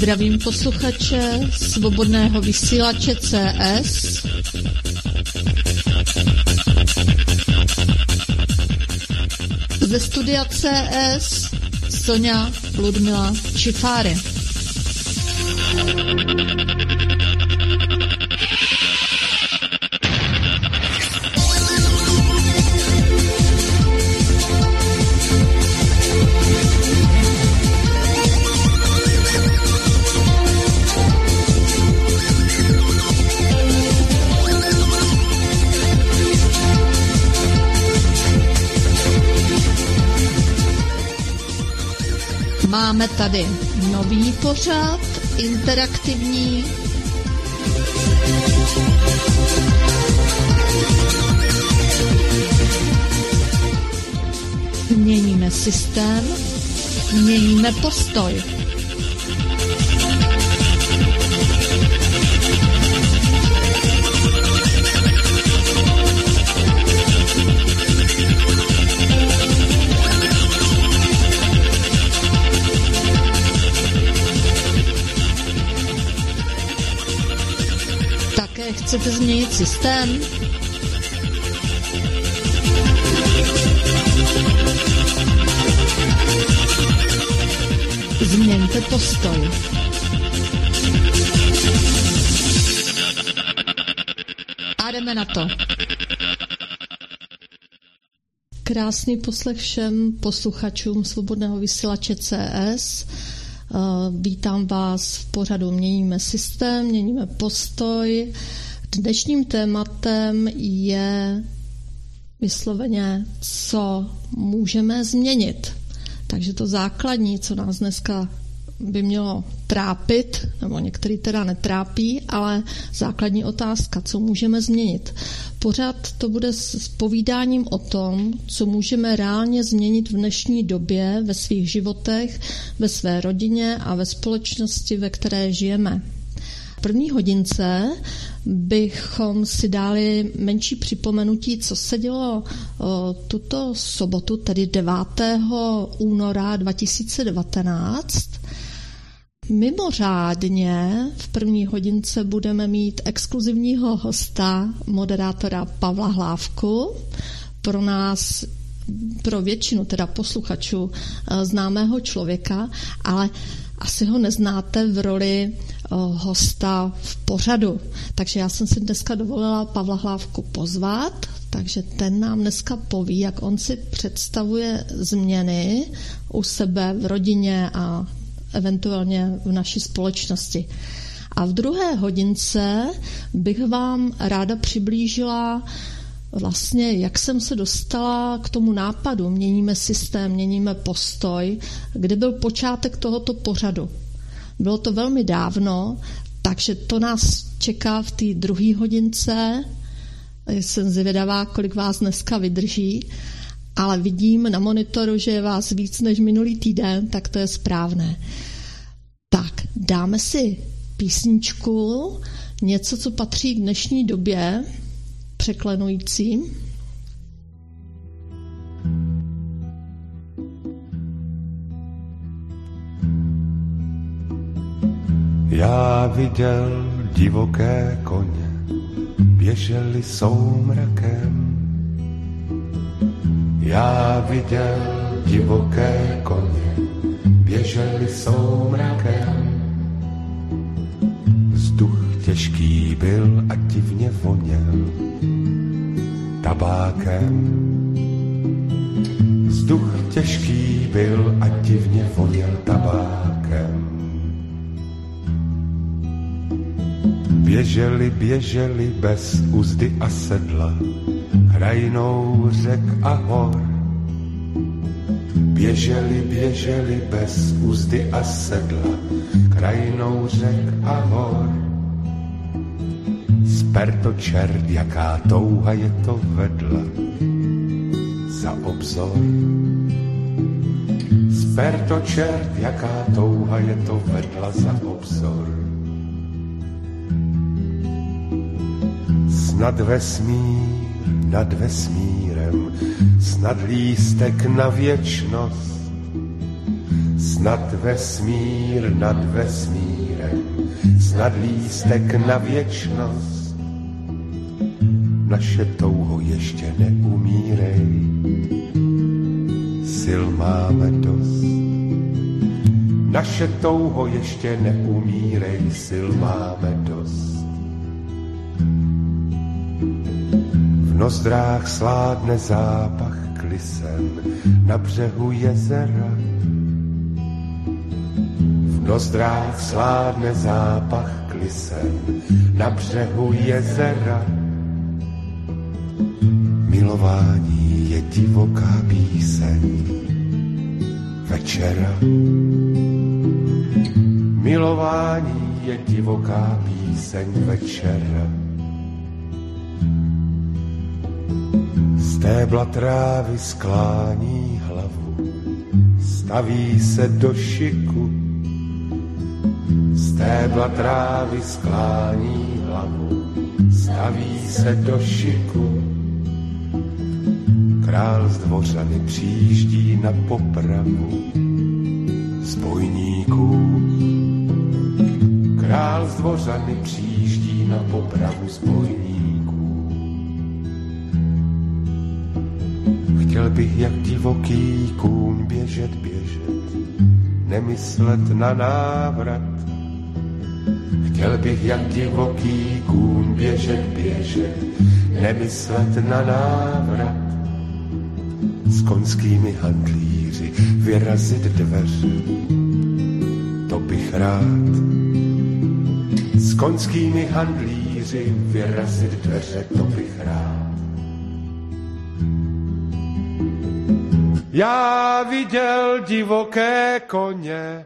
Zdravím posluchače Svobodného vysílače CS. Ze studia CS Sonja Ludmila Čifáry. Máme tady nový pořad, interaktivní. Měníme systém, měníme postoj. Chcete změnit systém? Změňte postoj. A jdeme na to. Krásný poslech všem posluchačům Svobodného vysílače CS. Vítám vás v pořadu Měníme systém, měníme postoj. Dnešním tématem je vysloveně, co můžeme změnit. Takže to základní, co nás dneska by mělo trápit, nebo některý teda netrápí, ale základní otázka, co můžeme změnit. Pořád to bude s povídáním o tom, co můžeme reálně změnit v dnešní době ve svých životech, ve své rodině a ve společnosti, ve které žijeme. V první hodince bychom si dali menší připomenutí, co se dělo tuto sobotu, tedy 9. února 2019. Mimořádně v první hodince budeme mít exkluzivního hosta, moderátora Pavla Hlávku, pro nás, pro většinu teda posluchačů známého člověka, ale asi ho neznáte v roli hosta v pořadu. Takže já jsem si dneska dovolila Pavla Hlávku pozvat, takže ten nám dneska poví, jak on si představuje změny u sebe v rodině a eventuálně v naší společnosti. A v druhé hodince bych vám ráda přiblížila vlastně, jak jsem se dostala k tomu nápadu Měníme systém, měníme postoj, kde byl počátek tohoto pořadu. Bylo to velmi dávno, takže to nás čeká v té druhé hodince. Jsem zvědavá, kolik vás dneska vydrží, ale vidím na monitoru, že je vás víc než minulý týden, tak to je správné. Tak, dáme si písničku, něco, co patří k dnešní době, překlenující. Já viděl divoké koně, běželi soumrakem. Já viděl divoké koně, běželi soumrakem. Vzduch těžký byl a divně voněl tabákem. Vzduch těžký byl a divně voněl tabákem. Běželi bez uzdy a sedla, krajinou řek a hor. Běželi bez uzdy a sedla, krajinou řek a hor. Sper to čert, jaká touha je to vedla za obzor. Sper to čert, jaká touha je to vedla za obzor. Snad vesmír nad vesmírem, snad lístek na věčnost. Snad vesmír nad vesmírem, snad lístek na věčnost. Naše touho ještě neumírej, sil máme dost. Naše touho ještě neumírej, sil máme dost. V nozdrách sládne zápach klisen na břehu jezera. V nozdrách sládne zápach klisen na břehu jezera. Milování je divoká píseň večera. Milování je divoká píseň večera. Stébla trávy sklání hlavu, staví se do šiku. Stébla trávy sklání hlavu, staví se do šiku. Král z Dvořany přijíždí na popravu zbojníků. Král z Dvořany přijíždí na popravu zbojníků. Chtěl bych jak divoký kůň běžet, nemyslet na návrat. Chtěl bych jak divoký kůň běžet, nemyslet na návrat. S koňskými handlíři vyrazit dveře, to bych rád. S koňskými handlíři vyrazit dveře, to bych rád. Já viděl divoké koně.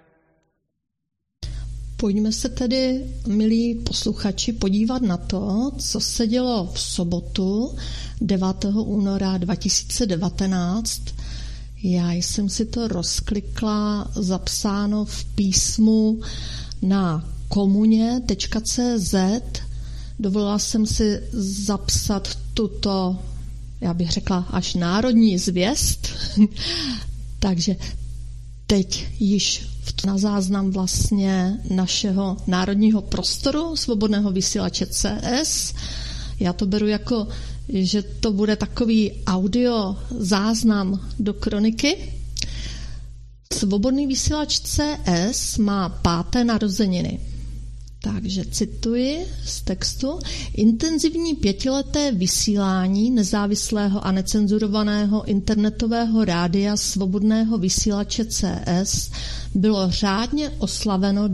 Pojďme se tedy, milí posluchači, podívat na to, co se dělo v sobotu 9. února 2019. Já jsem si to rozklikla, zapsáno v písmu na komuně.cz. Dovolila jsem si zapsat tuto, já bych řekla, až národní zvěst. Takže teď již na záznam vlastně našeho národního prostoru svobodného vysílače CS. Já to beru jako, že to bude takový audio záznam do kroniky. Svobodný vysílač CS má 5. narozeniny. Takže cituji z textu. Intenzivní 5leté vysílání nezávislého a necenzurovaného internetového rádia svobodného vysílače CS bylo řádně oslaveno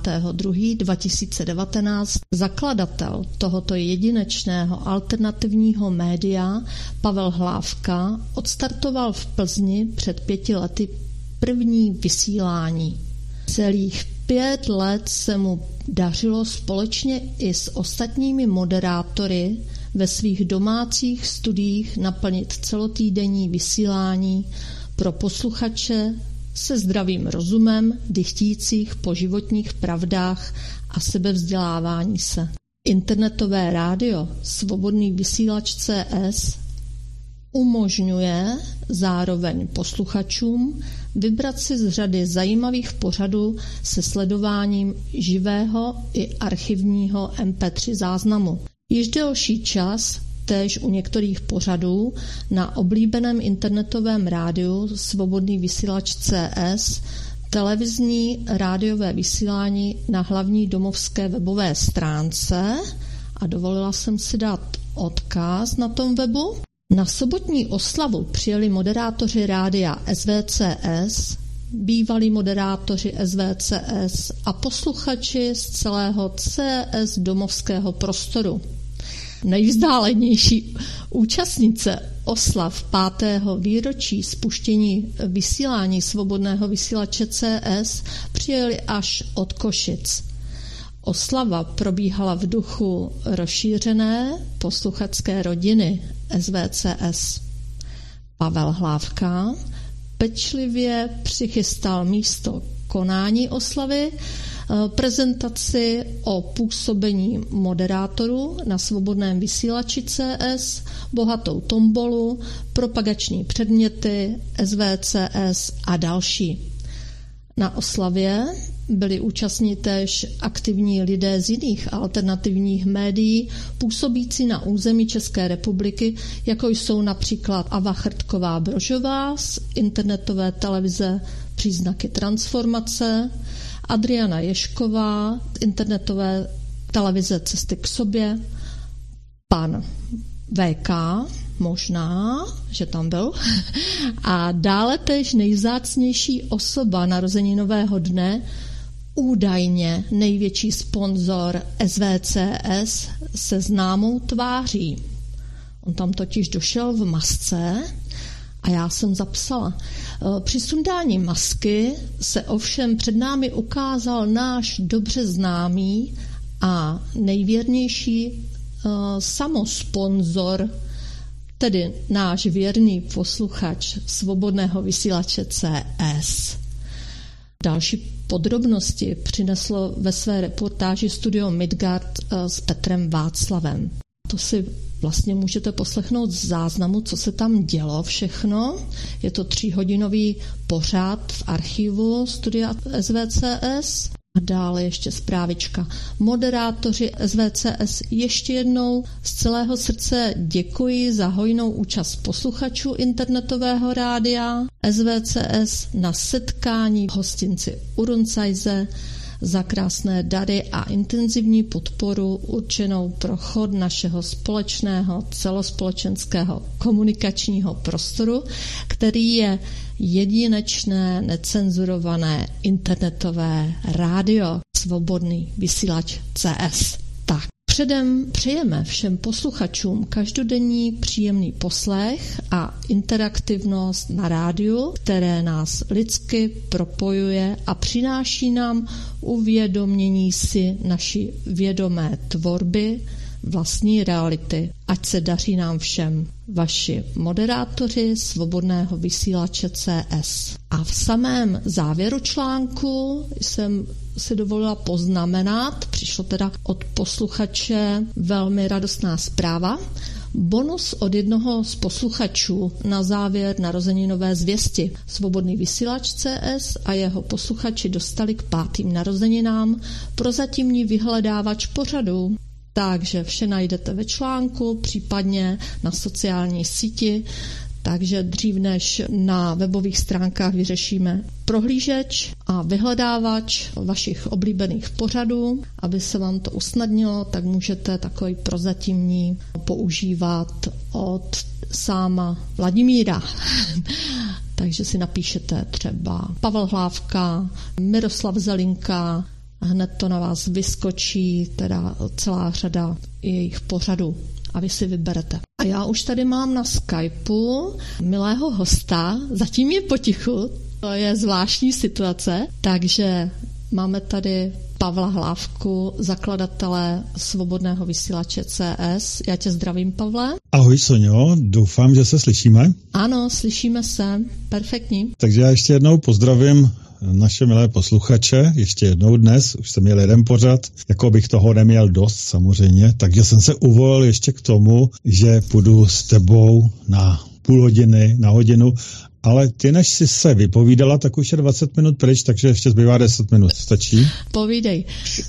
9.2.2019. Zakladatel tohoto jedinečného alternativního média Pavel Hlávka odstartoval v Plzni před 5 lety první vysílání. Celých 5 let se mu dařilo společně i s ostatními moderátory ve svých domácích studiích naplnit celotýdenní vysílání pro posluchače se zdravým rozumem, dychtících po životních pravdách a sebevzdělávání se. Internetové rádio Svobodný vysílač CS umožňuje zároveň posluchačům vybrat si z řady zajímavých pořadů se sledováním živého i archivního MP3 záznamu. Již delší čas též u některých pořadů na oblíbeném internetovém rádiu Svobodný vysílač CS televizní rádiové vysílání na hlavní domovské webové stránce a dovolila jsem si dát odkaz na tom webu. Na sobotní oslavu přijeli moderátoři rádia SVCS, bývalí moderátoři SVCS a posluchači z celého CS domovského prostoru. Nejvzdálenější účastnice oslav 5. výročí spuštění vysílání svobodného vysílače CS přijeli až od Košic. Oslava probíhala v duchu rozšířené posluchačské rodiny SVCS. Pavel Hlávka pečlivě přichystal místo konání oslavy, prezentaci o působení moderátorů na svobodném vysílači CS, bohatou tombolu, propagační předměty SVCS a další. Na oslavě byli účastní též aktivní lidé z jiných alternativních médií působící na území České republiky, jako jsou například Ava Chrtková-Brožová z internetové televize Příznaky transformace, Adriana Ješková z internetové televize Cesty k sobě, pan VK, možná, že tam byl, a dále též nejvzácnější osoba narozeninového dne, údajně největší sponzor SVCS se známou tváří. On tam totiž došel v masce a já jsem zapsala. Při sundání masky se ovšem před námi ukázal náš dobře známý a nejvěrnější samosponzor, tedy náš věrný posluchač Svobodného vysílače CS. Další podrobnosti přineslo ve své reportáži Studio Midgard s Petrem Václavem. To si vlastně můžete poslechnout z záznamu, co se tam dělo všechno. Je to 3hodinový pořad v archivu Studia SVCS. A dále ještě zprávička. Moderátoři SVCS ještě jednou z celého srdce děkuji za hojnou účast posluchačů internetového rádia SVCS na setkání v hostinci Uruncajze za krásné dary a intenzivní podporu určenou pro chod našeho společného celospolečenského komunikačního prostoru, který je jedinečné, necenzurované internetové rádio, svobodný vysílač CS. Tak, předem přejeme všem posluchačům každodenní příjemný poslech a interaktivnost na rádiu, které nás lidsky propojuje a přináší nám uvědomění si naší vědomé tvorby, vlastní reality. Ať se daří nám všem. Vaši moderátoři Svobodného vysílače CS. A v samém závěru článku jsem si dovolila poznamenat, přišlo teda od posluchače velmi radostná zpráva, bonus od jednoho z posluchačů na závěr narozeninové zvěsti. Svobodný vysílač CS a jeho posluchači dostali k 5. narozeninám prozatímní vyhledávač pořadu. Takže vše najdete ve článku, případně na sociální síti, takže dřív než na webových stránkách vyřešíme prohlížeč a vyhledávač vašich oblíbených pořadů, aby se vám to usnadnilo, tak můžete takový prozatímní používat od sáma Vladimíra. Takže si napíšete třeba Pavel Hlávka, Miroslav Zelinka, hned to na vás vyskočí, teda celá řada jejich pořadů a vy si vyberete. A já už tady mám na Skypeu milého hosta, zatím je potichu, to je zvláštní situace, takže máme tady Pavla Hlávku, zakladatele Svobodného vysílače CS. Já tě zdravím, Pavle. Ahoj, Soňo, doufám, že se slyšíme. Ano, slyšíme se, perfektní. Takže já ještě jednou pozdravím naše milé posluchače, ještě jednou dnes, už jsem měl jeden pořad, jako bych toho neměl dost samozřejmě, takže jsem se uvolil ještě k tomu, že půjdu s tebou na půl hodiny, na hodinu, ale ty než jsi se vypovídala, tak už je 20 minut pryč, takže ještě zbývá 10 minut, stačí? Povídej.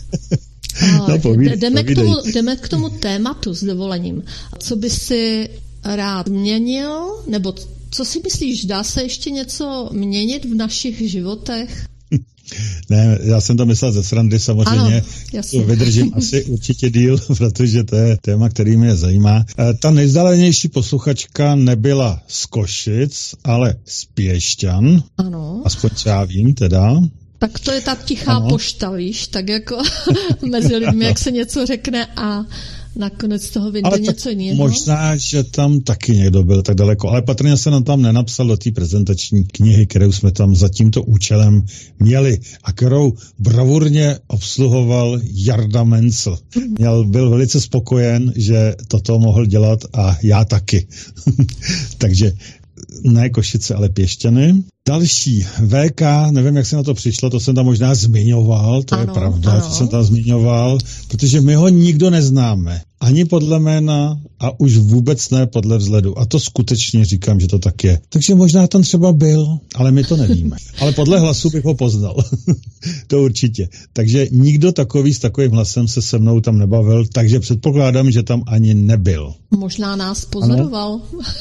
No, jdeme k tomu tématu s dovolením. Co by si rád měnil, nebo co si myslíš, dá se ještě něco měnit v našich životech? Ne, já jsem to myslel ze srandy, samozřejmě. Ano, vydržím asi určitě díl, protože to je téma, který mě zajímá. Ta nejvzdálenější posluchačka nebyla z Košic, ale z Piešťan. Ano. Aspoň já vím teda. Tak to je ta tichá pošta, víš, tak jako mezi lidmi, jak se něco řekne a nakonec toho vyjde něco jiného. Možná, že tam taky někdo byl tak daleko, ale patrně se nám tam nenapsal do té prezentační knihy, kterou jsme tam za tímto účelem měli a kterou bravurně obsluhoval Jarda Mencl. Byl velice spokojen, že toto mohl dělat a já taky. Takže ne Košice, ale Piešťany. Další, VK, nevím, jak se na to přišlo, to jsem tam možná zmiňoval, to je pravda, to jsem tam zmiňoval, protože my ho nikdo neznáme. Ani podle jména a už vůbec ne podle vzhledu. A to skutečně říkám, že to tak je. Takže možná tam třeba byl, ale my to nevíme. Ale podle hlasu bych ho poznal. To určitě. Takže nikdo takový s takovým hlasem se mnou tam nebavil, takže předpokládám, že tam ani nebyl. Možná nás pozoroval.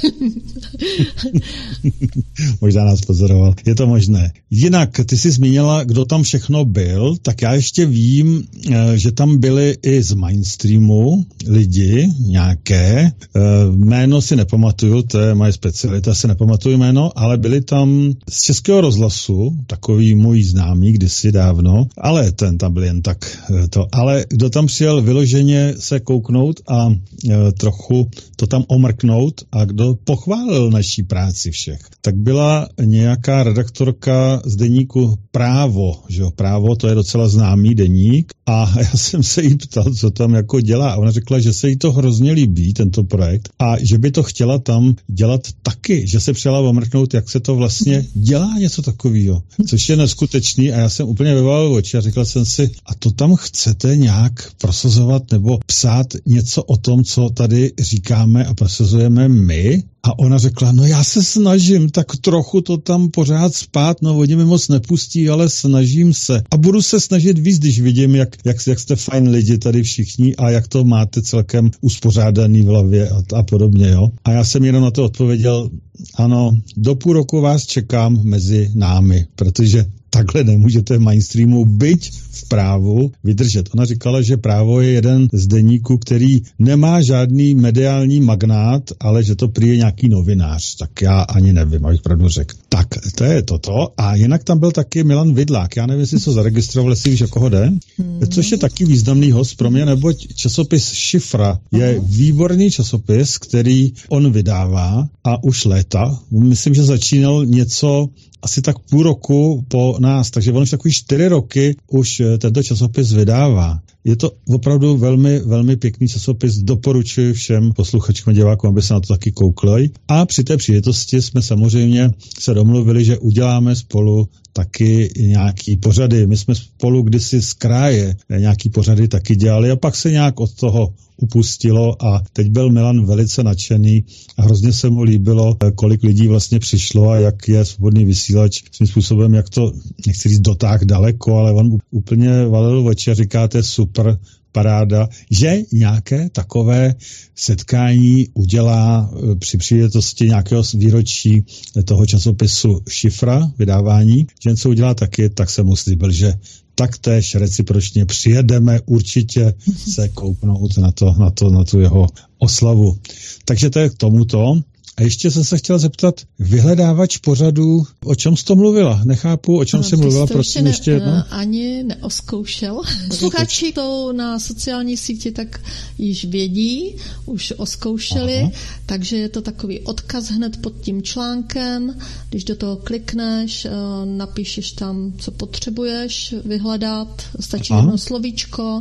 Možná nás pozoroval. Je to možné. Jinak, ty jsi zmínila, kdo tam všechno byl, tak já ještě vím, že tam byli i z mainstreamu lidi nějaké. Jméno si nepamatuju, to je moje specialita, si nepamatuju jméno, ale byli tam z Českého rozhlasu, takový můj známý kdysi dávno, ale ten tam byl jen tak to. Ale kdo tam přijel vyloženě se kouknout a trochu to tam omrknout a kdo pochválil naší práci všech, tak byla nějaká redaktorka z deníku Právo, že jo, Právo, to je docela známý deník a já jsem se jí ptal, co tam jako dělá a ona řekla, že se jí to hrozně líbí, tento projekt a že by to chtěla tam dělat taky, že se přijela omrknout, jak se to vlastně dělá něco takového, což je neskutečný a já jsem úplně vyvalil oči a řekl jsem si, a to tam chcete nějak prosazovat nebo psát něco o tom, co tady říkáme a prosazujeme my? A ona řekla, no já se snažím, tak trochu to tam pořád spát, no oni mi moc nepustí, ale snažím se. A budu se snažit víc, když vidím, jak jste fajn lidi tady všichni a jak to máte celkem uspořádaný v hlavě a podobně, jo. A já jsem jenom na to odpověděl, ano, do půl roku vás čekám mezi námi, protože takhle nemůžete v mainstreamu, byť v Právu, vydržet. Ona říkala, že Právo je jeden z deníků, který nemá žádný mediální magnát, ale že to prý je nějaký novinář. Tak já ani nevím, abych pravdu řekl. Tak, to je toto. A jinak tam byl taky Milan Vidlák. Já nevím, jestli se zaregistroval, jestli víš, o koho jde. Což je taky významný host pro mě, neboť časopis Šifra je výborný časopis, který on vydává a už léta. Myslím, že začínal něco asi tak půl roku po nás, takže on už takový 4 roky už tento časopis vydává. Je to opravdu velmi, velmi pěkný časopis, doporučuji všem posluchačům a divákům, aby se na to taky koukli. A při té příležitosti jsme samozřejmě se domluvili, že uděláme spolu taky nějaký pořady. My jsme spolu kdysi z kraje nějaký pořady taky dělali a pak se nějak od toho upustilo a teď byl Milan velice nadšený a hrozně se mu líbilo, kolik lidí vlastně přišlo a jak je Svobodný vysílač svým způsobem, jak to, nechci říct dotáh daleko, ale on úplně valil oči a říká, to je super, paráda, že nějaké takové setkání udělá při příležitosti nějakého výročí toho časopisu Šifra, vydávání, že něco udělá taky, tak jsem mu slíbil, že taktéž recipročně přijedeme určitě se kouknout na tu jeho oslavu. Takže to je k tomuto. A ještě jsem se chtěla zeptat, vyhledávač pořadů, o čem jsi to mluvila? Nechápu, o čem jsi mluvila, prosím, ještě jednou. Ani neoskoušel. Posluchači to na sociální síti tak již vědí, už oskoušeli, takže je to takový odkaz hned pod tím článkem. Když do toho klikneš, napíšeš tam, co potřebuješ vyhledat, stačí jedno slovíčko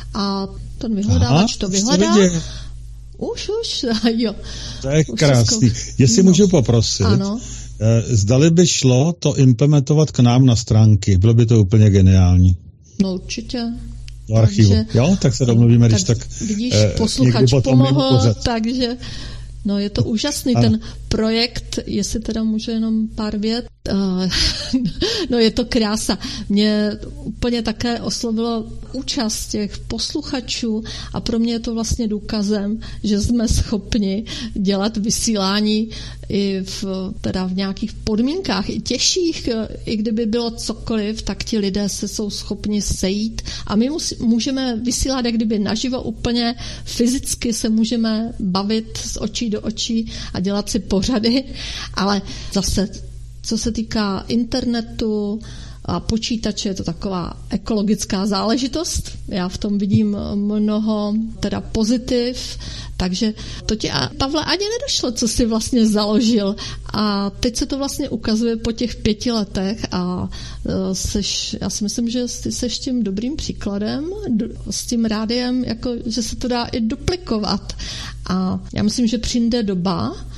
a ten vyhledávač to vyhledá. Už, jo. To je krásný. Jestli můžu poprosit, ano. Zdali by šlo to implementovat k nám na stránky, bylo by to úplně geniální. No určitě. Do archivu. Jo, tak se domluvíme, když tak vidíš, posluchač pomohl, takže no je to úžasný, ten projekt, jestli teda můžu jenom pár vět, no je to krása. Mě úplně také oslovilo účast těch posluchačů a pro mě je to vlastně důkazem, že jsme schopni dělat vysílání i v nějakých podmínkách, i těžších, i kdyby bylo cokoliv, tak ti lidé se jsou schopni sejít a my můžeme vysílat jak kdyby naživo úplně fyzicky se můžeme bavit z očí do očí a dělat si pořady, ale zase co se týká internetu a počítače, je to taková ekologická záležitost. Já v tom vidím mnoho teda pozitiv, takže to ti, Pavle, ani nedošlo, co jsi vlastně založil. A teď se to vlastně ukazuje po těch 5 letech a já si myslím, že ty seš tím dobrým příkladem s tím rádiem, jako, že se to dá i duplikovat. A já myslím, že přijde doba,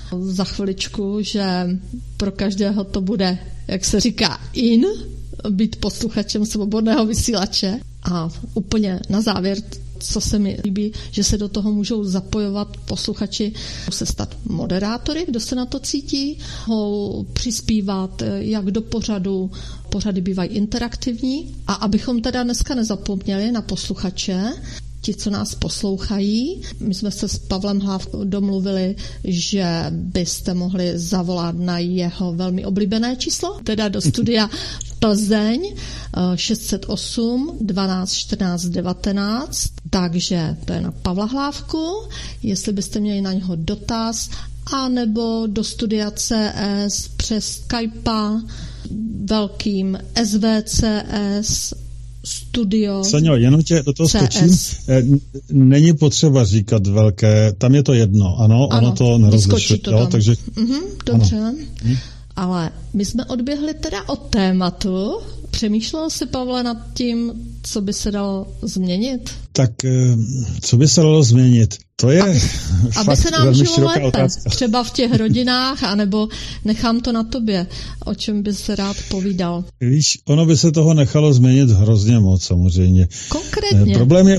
za chviličku, že pro každého to bude, jak se říká, být posluchačem Svobodného vysílače. A úplně na závěr, co se mi líbí, že se do toho můžou zapojovat posluchači, se stát moderátory, kdo se na to cítí, přispívat jak do pořadu, pořady bývají interaktivní, a abychom teda dneska nezapomněli na posluchače, ti, co nás poslouchají. My jsme se s Pavlem Hlávkou domluvili, že byste mohli zavolat na jeho velmi oblíbené číslo, teda do studia Plzeň 608 12 14 19, takže to je na Pavla Hlávku, jestli byste měli na něho dotaz, anebo do studia CS přes Skype velkým SVCS studio. Soňo, jenom tě do toho skočím. Není potřeba říkat velké, tam je to jedno, ano ono to nerozlišuje. Takže... dobře. Ano. Ale my jsme odběhli teda od tématu. Přemýšlel jsi, Pavle, nad tím, co by se dalo změnit? Tak co by se dalo změnit? To je aby se nám žilo lépe, otázka. Třeba v těch rodinách, anebo nechám to na tobě, o čem bys se rád povídal. Víš, ono by se toho nechalo změnit hrozně moc, samozřejmě. Konkrétně.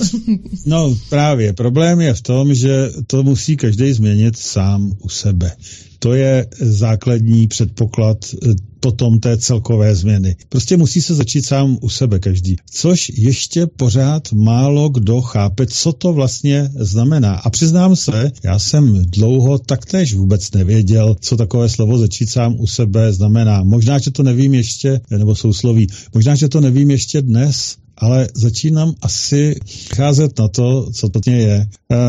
Problém je v tom, že to musí každý změnit sám u sebe. To je základní předpoklad potom té celkové změny. Prostě musí se začít sám u sebe každý. Což ještě pořád málo kdo chápe, co to vlastně znamená. A přiznám se, já jsem dlouho taktéž vůbec nevěděl, co takové slovo začít sám u sebe znamená. Možná, že to nevím ještě, nebo sousloví, možná, že to nevím ještě dnes, ale začínám asi cházet na to, co to je.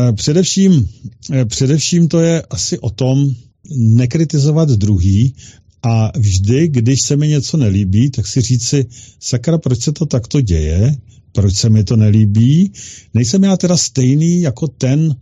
Především to je asi o tom nekritizovat druhý a vždy, když se mi něco nelíbí, tak si říci, sakra, proč se to takto děje, proč se mi to nelíbí. Nejsem já teda stejný jako ten,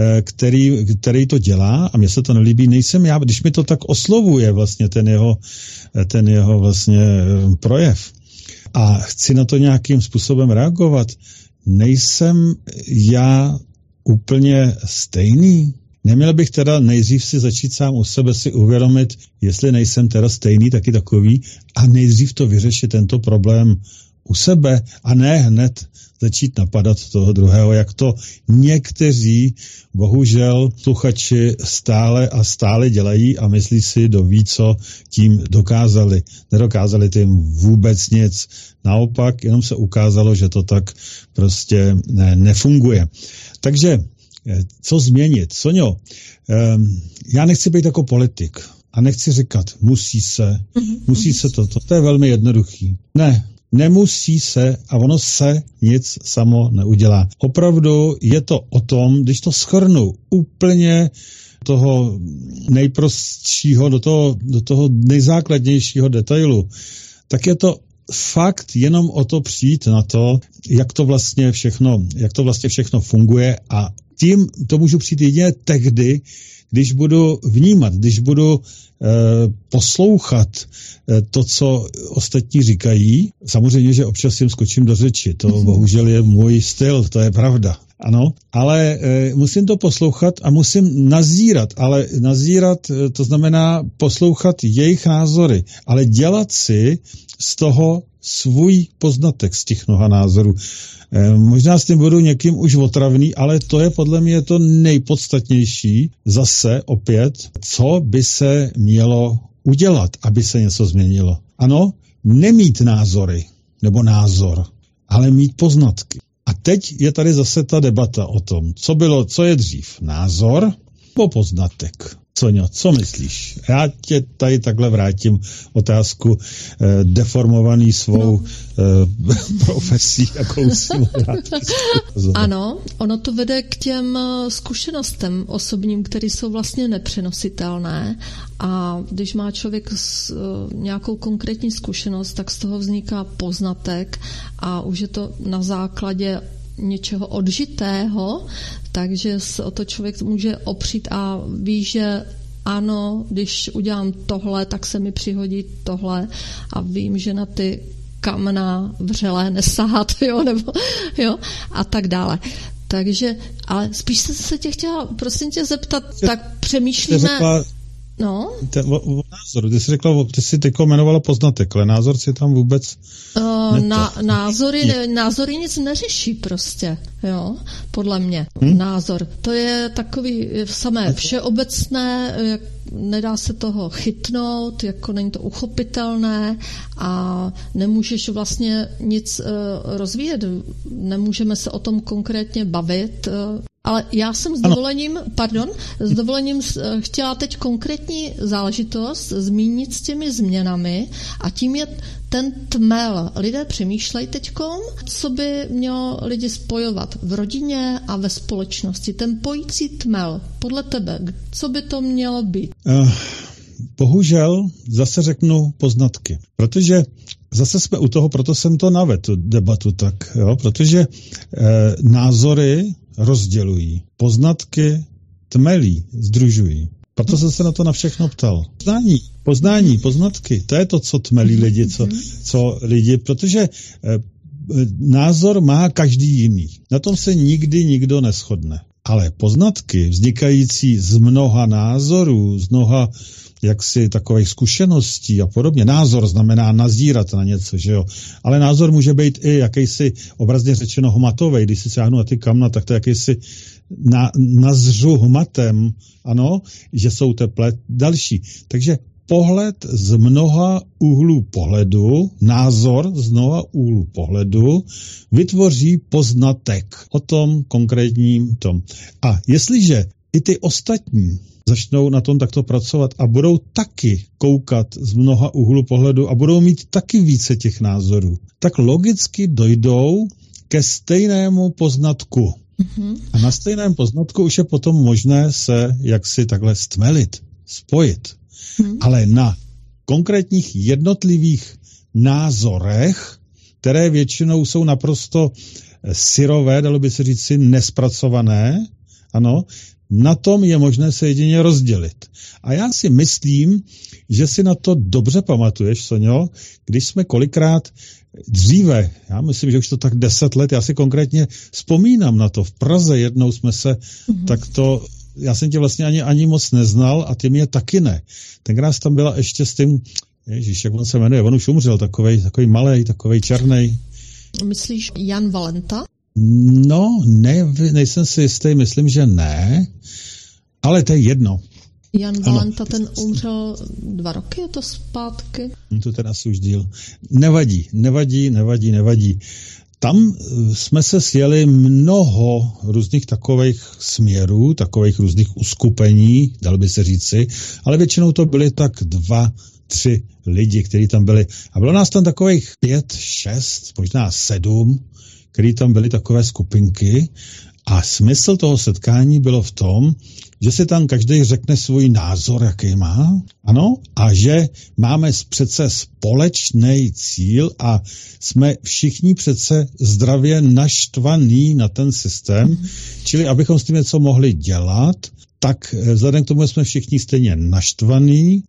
který to dělá a mně se to nelíbí. Nejsem já, když mi to tak oslovuje vlastně ten jeho vlastně projev. A chci na to nějakým způsobem reagovat. Nejsem já úplně stejný? Neměl bych teda nejdřív si začít sám u sebe si uvědomit, jestli nejsem teda stejný, taky takový, a nejdřív to vyřešit tento problém u sebe a ne hned začít napadat toho druhého, jak to někteří, bohužel, sluchači stále dělají a myslí si, ví, co tím dokázali. Nedokázali tím vůbec nic. Naopak, jenom se ukázalo, že to tak prostě nefunguje. Takže co změnit? Soňo, já nechci být jako politik a nechci říkat, musí se toto. To je velmi jednoduchý. Nemusí se a ono se nic samo neudělá. Opravdu je to o tom, když to shrnu úplně toho nejprostšího do toho nejzákladnějšího detailu, tak je to fakt jenom o to přijít na to, jak to vlastně všechno funguje, a tím to můžu přijít jedině tehdy, když budu vnímat, když budu poslouchat to, co ostatní říkají. Samozřejmě, že občas jim skočím do řeči, to bohužel je můj styl, to je pravda. Ano, ale musím to poslouchat a musím nazírat, ale nazírat to znamená poslouchat jejich názory, ale dělat si z toho svůj poznatek z těch mnoha názorů. Možná s tím budu někým už otravný, ale to je podle mě to nejpodstatnější zase opět, co by se mělo udělat, aby se něco změnilo. Ano, nemít názory nebo názor, ale mít poznatky. A teď je tady zase ta debata o tom, co je dřív, názor nebo poznatek. Soňo, co myslíš? Já tě tady takhle vrátím otázku deformovaný svou profesí, jakou si Ano, ono to vede k těm zkušenostem osobním, které jsou vlastně nepřenositelné, a když má člověk nějakou konkrétní zkušenost, tak z toho vzniká poznatek a už je to na základě něčeho odžitého, takže se o to člověk může opřít a ví, že ano, když udělám tohle, tak se mi přihodí tohle a vím, že na ty kamna vřelé nesahat, a tak dále. Takže, ale spíš se tě chtěla, prosím tě, zeptat, tak přemýšlíme... No. O názoru. Ty jsi teď jmenovala poznatek, ale názor si tam vůbec názory nic neřeší prostě, jo, podle mě. Názor. To je takový samé všeobecné, nedá se toho chytnout, jako není to uchopitelné a nemůžeš vlastně nic rozvíjet. Nemůžeme se o tom konkrétně bavit. Ale já jsem s dovolením chtěla teď konkrétní záležitost zmínit s těmi změnami a tím je ten tmel. Lidé přemýšlejí teďkom, co by mělo lidi spojovat v rodině a ve společnosti. Ten pojící tmel, podle tebe, co by to mělo být? Bohužel zase řeknu poznatky, protože zase jsme u toho, proto jsem to navedl, tu debatu tak, jo, protože názory rozdělují, poznatky tmelí, sdružují. Proto jsem se na to na všechno ptal. Poznání, poznatky, to je to, co tmelí lidi, co lidi, protože názor má každý jiný. Na tom se nikdy nikdo neshodne. Ale poznatky vznikající z mnoha názorů, z mnoha jaksi takových zkušeností a podobně. Názor znamená nazírat na něco, že jo. Ale názor může být i jakýsi obrazně řečeno hmatovej. Když si sáhnu na ty kamna, tak to je jakýsi nazřu hmatem, ano, že jsou teplé další. Takže pohled z mnoha úhlů pohledu, názor z mnoha úhlů pohledu vytvoří poznatek o tom konkrétním tom. A jestliže i ty ostatní začnou na tom takto pracovat a budou taky koukat z mnoha úhlů pohledu a budou mít taky více těch názorů, tak logicky dojdou ke stejnému poznatku. A na stejném poznatku už je potom možné se jaksi takhle stmelit, spojit. Ale na konkrétních jednotlivých názorech, které většinou jsou naprosto syrové, dalo by se říci nespracované, ano, na tom je možné se jedině rozdělit. A já si myslím, že si na to dobře pamatuješ, Soňo, když jsme kolikrát dříve, já myslím, že už to tak 10 let, já si konkrétně vzpomínám na to. V Praze jednou jsme se takto, já jsem tě vlastně ani moc neznal a ty mě taky ne. Tenkrát tam byla ještě s tím, ježiš, jak on se jmenuje, on už umřel, takovej malej, takovej černej. Myslíš Jan Valenta? No, nejsem si jistý, myslím, že ne, ale to je jedno. Jan Valenta, ten umřel 2 roky, je to zpátky? To ten asi už díl. Nevadí. Tam jsme se sjeli mnoho různých takových směrů, takových různých uskupení, dalo by se říci, ale většinou to byly tak 2, 3 lidi, kteří tam byli. A bylo nás tam takových 5, 6, možná 7, který tam byly takové skupinky a smysl toho setkání bylo v tom, že si tam každý řekne svůj názor, jaký má, ano, a že máme přece společný cíl a jsme všichni přece zdravě naštvaný na ten systém, čili abychom s tím něco mohli dělat, tak vzhledem k tomu, že jsme všichni stejně naštvaný,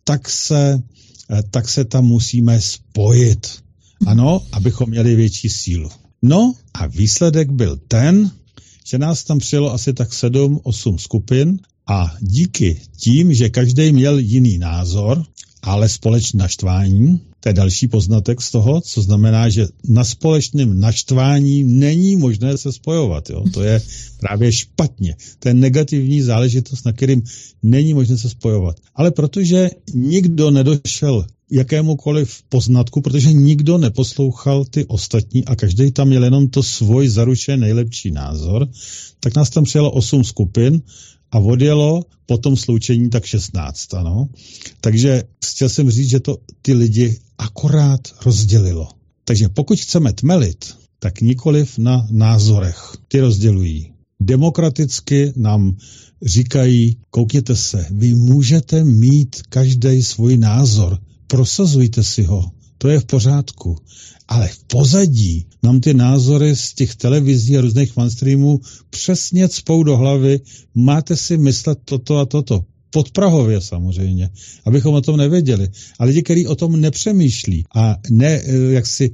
tak se tam musíme spojit, ano, abychom měli větší sílu. No a výsledek byl ten, že nás tam přijelo asi tak 7-8 skupin a díky tím, že každý měl jiný názor, ale společné naštvání, to je další poznatek z toho, co znamená, že na společném naštvání není možné se spojovat. Jo? To je právě špatně. To je negativní záležitost, na kterým není možné se spojovat. Ale protože nikdo nedošel jakémukoliv poznatku, protože nikdo neposlouchal ty ostatní a každý tam měl jenom to svůj zaručený nejlepší názor, tak nás tam přijelo 8 skupin a odjelo po tom sloučení tak 16, ano. Takže chtěl jsem říct, že to ty lidi akorát rozdělilo. Takže pokud chceme tmelit, tak nikoliv na názorech. Ty rozdělují. Demokraticky nám říkají, koukněte se, vy můžete mít každý svůj názor, prosazujte si ho, to je v pořádku. Ale v pozadí nám ty názory z těch televizí a různých mainstreamů přesně cpou do hlavy, máte si myslet toto a toto. Podprahově samozřejmě, abychom o tom nevěděli. A lidi, kteří o tom nepřemýšlí a jaksi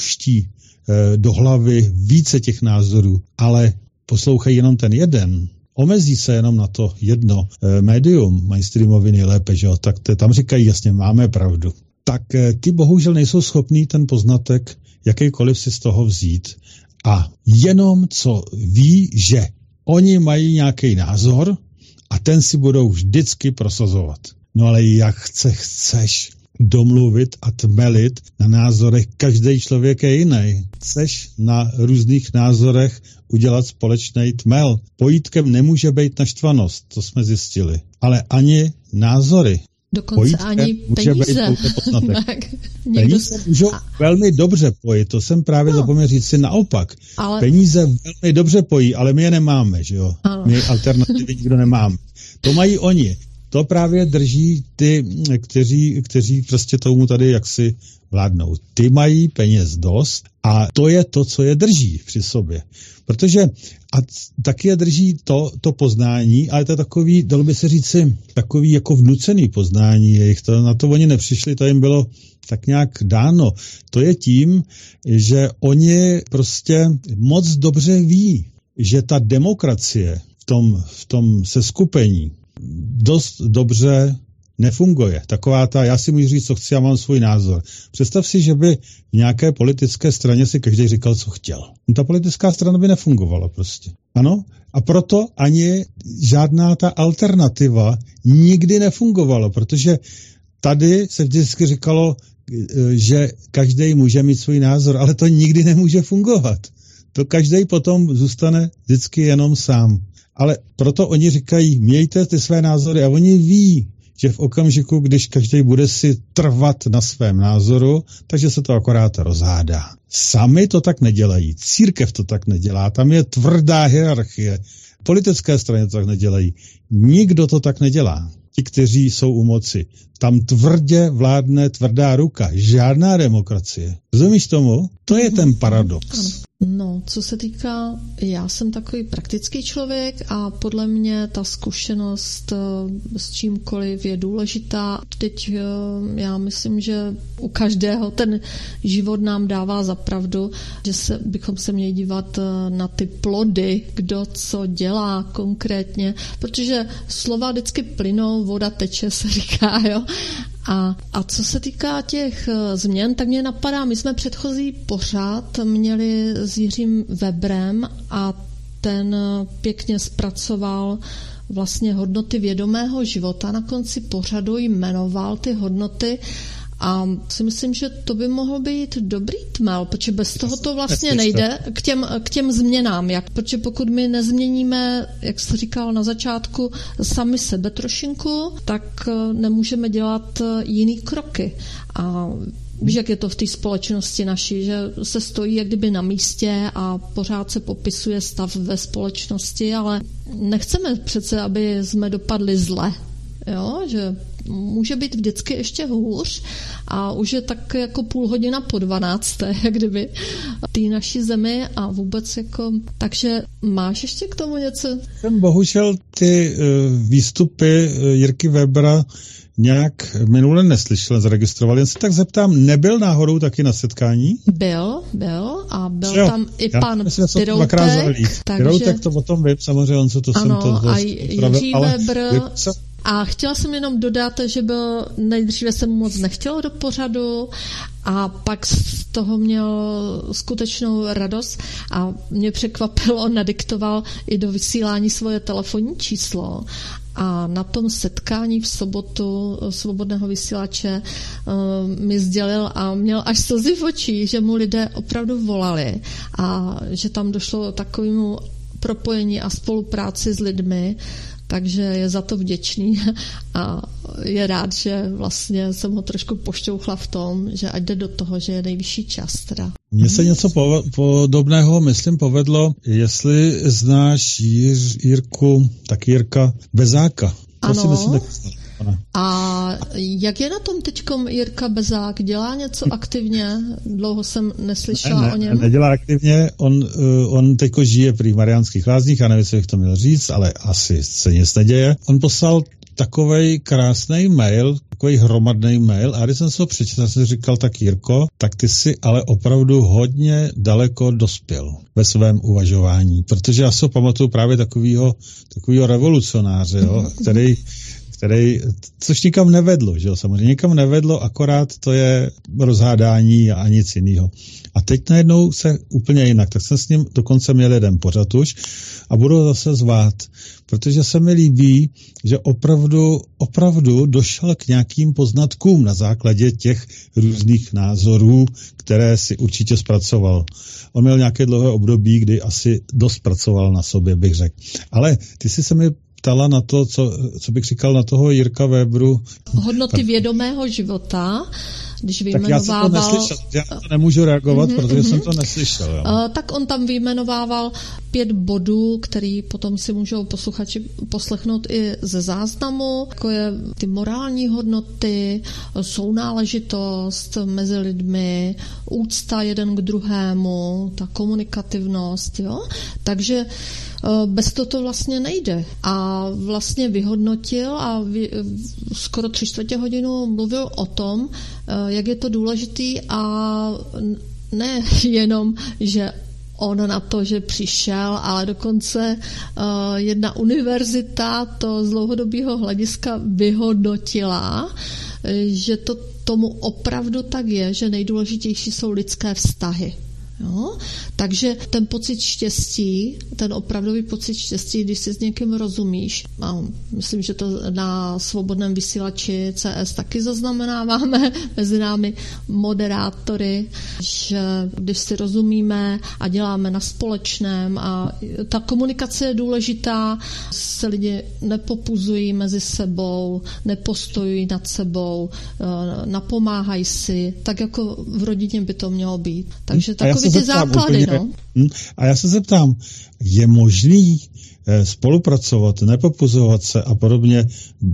nevpouští do hlavy více těch názorů, ale poslouchají jenom ten jeden, omezí se jenom na to jedno médium, mainstreamový nejlépe, že jo, tak tam říkají jasně, máme pravdu. Tak ty bohužel nejsou schopní ten poznatek jakýkoliv si z toho vzít. A jenom co ví, že oni mají nějaký názor a ten si budou vždycky prosazovat. No ale jak chceš domluvit a tmelit na názorech, každý člověk je jiný. Chceš na různých názorech udělat společný tmel. Pojítkem nemůže být naštvanost, to jsme zjistili, ale ani názory. Dokonce Pojítkem ani peníze. Peníze můžou velmi dobře pojít, to jsem právě zapomněl říct si naopak. Ale... Peníze velmi dobře pojí, ale my je nemáme, že jo? Ano. My alternativy nikdo nemáme. To mají oni. To právě drží ty, kteří prostě tomu tady jaksi vládnou. Ty mají peněz dost a to je to, co je drží při sobě. Protože a taky je drží to poznání, ale to je takový, dalo by se říci, takový jako vnucený poznání jejich. Na to oni nepřišli, to jim bylo tak nějak dáno. To je tím, že oni prostě moc dobře ví, že ta demokracie v tom seskupení dost dobře nefunguje. Taková já si můžu říct, co chci, já mám svůj názor. Představ si, že by v nějaké politické straně si každý říkal, co chtěl. No, ta politická strana by nefungovala prostě. Ano? A proto ani žádná ta alternativa nikdy nefungovala, protože tady se vždycky říkalo, že každý může mít svůj názor, ale to nikdy nemůže fungovat. To každý potom zůstane vždycky jenom sám. Ale proto oni říkají, mějte ty své názory a oni ví, že v okamžiku, když každý bude si trvat na svém názoru, takže se to akorát rozhádá. Sami to tak nedělají, církev to tak nedělá, tam je tvrdá hierarchie, politické strany to tak nedělají, nikdo to tak nedělá. Ti, kteří jsou u moci. Tam tvrdě vládne tvrdá ruka, žádná demokracie. Rozumíš tomu? To je ten paradox. Ano. No, co se týká, já jsem takový praktický člověk a podle mě ta zkušenost s čímkoliv je důležitá. Teď já myslím, že u každého ten život nám dává za pravdu, že bychom se měli dívat na ty plody, kdo co dělá konkrétně, protože slova vždycky plynou, voda teče, se říká, jo. A co se týká těch změn, tak mě napadá, my jsme předchozí pořad měli s Jiřím Weberem a ten pěkně zpracoval vlastně hodnoty vědomého života. Na konci pořadu jmenoval ty hodnoty a si myslím, že to by mohl být dobrý tmel, protože bez toho to vlastně nejde k těm změnám. Protože pokud my nezměníme, jak jsi říkal na začátku, sami sebe trošinku, tak nemůžeme dělat jiný kroky. A víš, jak je to v té společnosti naší, že se stojí jak kdyby na místě a pořád se popisuje stav ve společnosti, ale nechceme přece, aby jsme dopadli zle. Jo, že může být vždycky ještě hůř a už je tak jako 11:30, jak kdyby té naší zemi a vůbec jako, takže máš ještě k tomu něco? Jsem bohužel ty výstupy Jirky Webera nějak minule neslyšel, zaregistroval, jen se tak zeptám, nebyl náhodou taky na setkání? Byl a byl tam i pan Tyroutek. Tyroutek, to o tom vím, samozřejmě, on co to ano, jsem to a Jiří Weber. A chtěla jsem jenom dodat, že nejdříve jsem moc nechtěla do pořadu a pak z toho měl skutečnou radost a mě překvapilo, on nadiktoval i do vysílání svoje telefonní číslo a na tom setkání v sobotu Svobodného vysílače mi sdělil a měl až slzy v očích, že mu lidé opravdu volali a že tam došlo takovému propojení a spolupráci s lidmi, takže je za to vděčný a je rád, že vlastně jsem ho trošku pošťouchla v tom, že ať jde do toho, že je nejvyšší čas teda. Mně se něco podobného, myslím, povedlo, jestli znáš Jirka Bezáka. Ano. Si myslím, a jak je na tom teďkom Jirka Bezák? Dělá něco aktivně? Dlouho jsem neslyšela o něm. Nedělá aktivně, on teďko žije prý v Mariánských Lázních, já nevím, jestli bych to měl říct, ale asi se nic neděje. On poslal takovej krásný mail, takový hromadný mail, a když jsem se ho přečetl, jsem říkal, tak Jirko, tak ty si ale opravdu hodně daleko dospěl ve svém uvažování, protože já si pamatuju právě takovýho revolucionáře, jo, který, což nikam nevedlo, že jo, samozřejmě nikam nevedlo, akorát to je rozhádání a nic jiného. A teď najednou se úplně jinak, tak jsem s ním dokonce měl jeden pořad už a budu ho zase zvát, protože se mi líbí, že opravdu došel k nějakým poznatkům na základě těch různých názorů, které si určitě zpracoval. On měl nějaké dlouhé období, kdy asi dost pracoval na sobě, bych řekl. Ale ty jsi se mi ptala na to, co bych říkal na toho Jirka Webru. Hodnoty vědomého života, když vyjmenovával... Tak já jsem to neslyšel, já to nemůžu reagovat, protože jsem to neslyšel. Jo. Tak on tam vyjmenovával 5 bodů, který potom si můžou posluchači poslechnout i ze záznamu, jako je ty morální hodnoty, sounáležitost mezi lidmi, úcta jeden k druhému, ta komunikativnost, jo. Takže bez toho to vlastně nejde. A vlastně vyhodnotil a skoro 3/4 hodinu mluvil o tom, jak je to důležitý, a ne jenom, že on na to, že přišel, ale dokonce jedna univerzita to z dlouhodobého hlediska vyhodnotila, že to tomu opravdu tak je, že nejdůležitější jsou lidské vztahy. Jo? Takže ten pocit štěstí, ten opravdový pocit štěstí, když si s někým rozumíš, a myslím, že to na svobodném vysílači CS taky zaznamenáváme mezi námi moderátory, že když si rozumíme a děláme na společném, a ta komunikace je důležitá, se lidi nepopuzují mezi sebou, nepostojují nad sebou, napomáhají si, tak jako v rodině by to mělo být. Takže takový ty základy, úplně, no. A já se zeptám, je možný spolupracovat, nepopuzovat se a podobně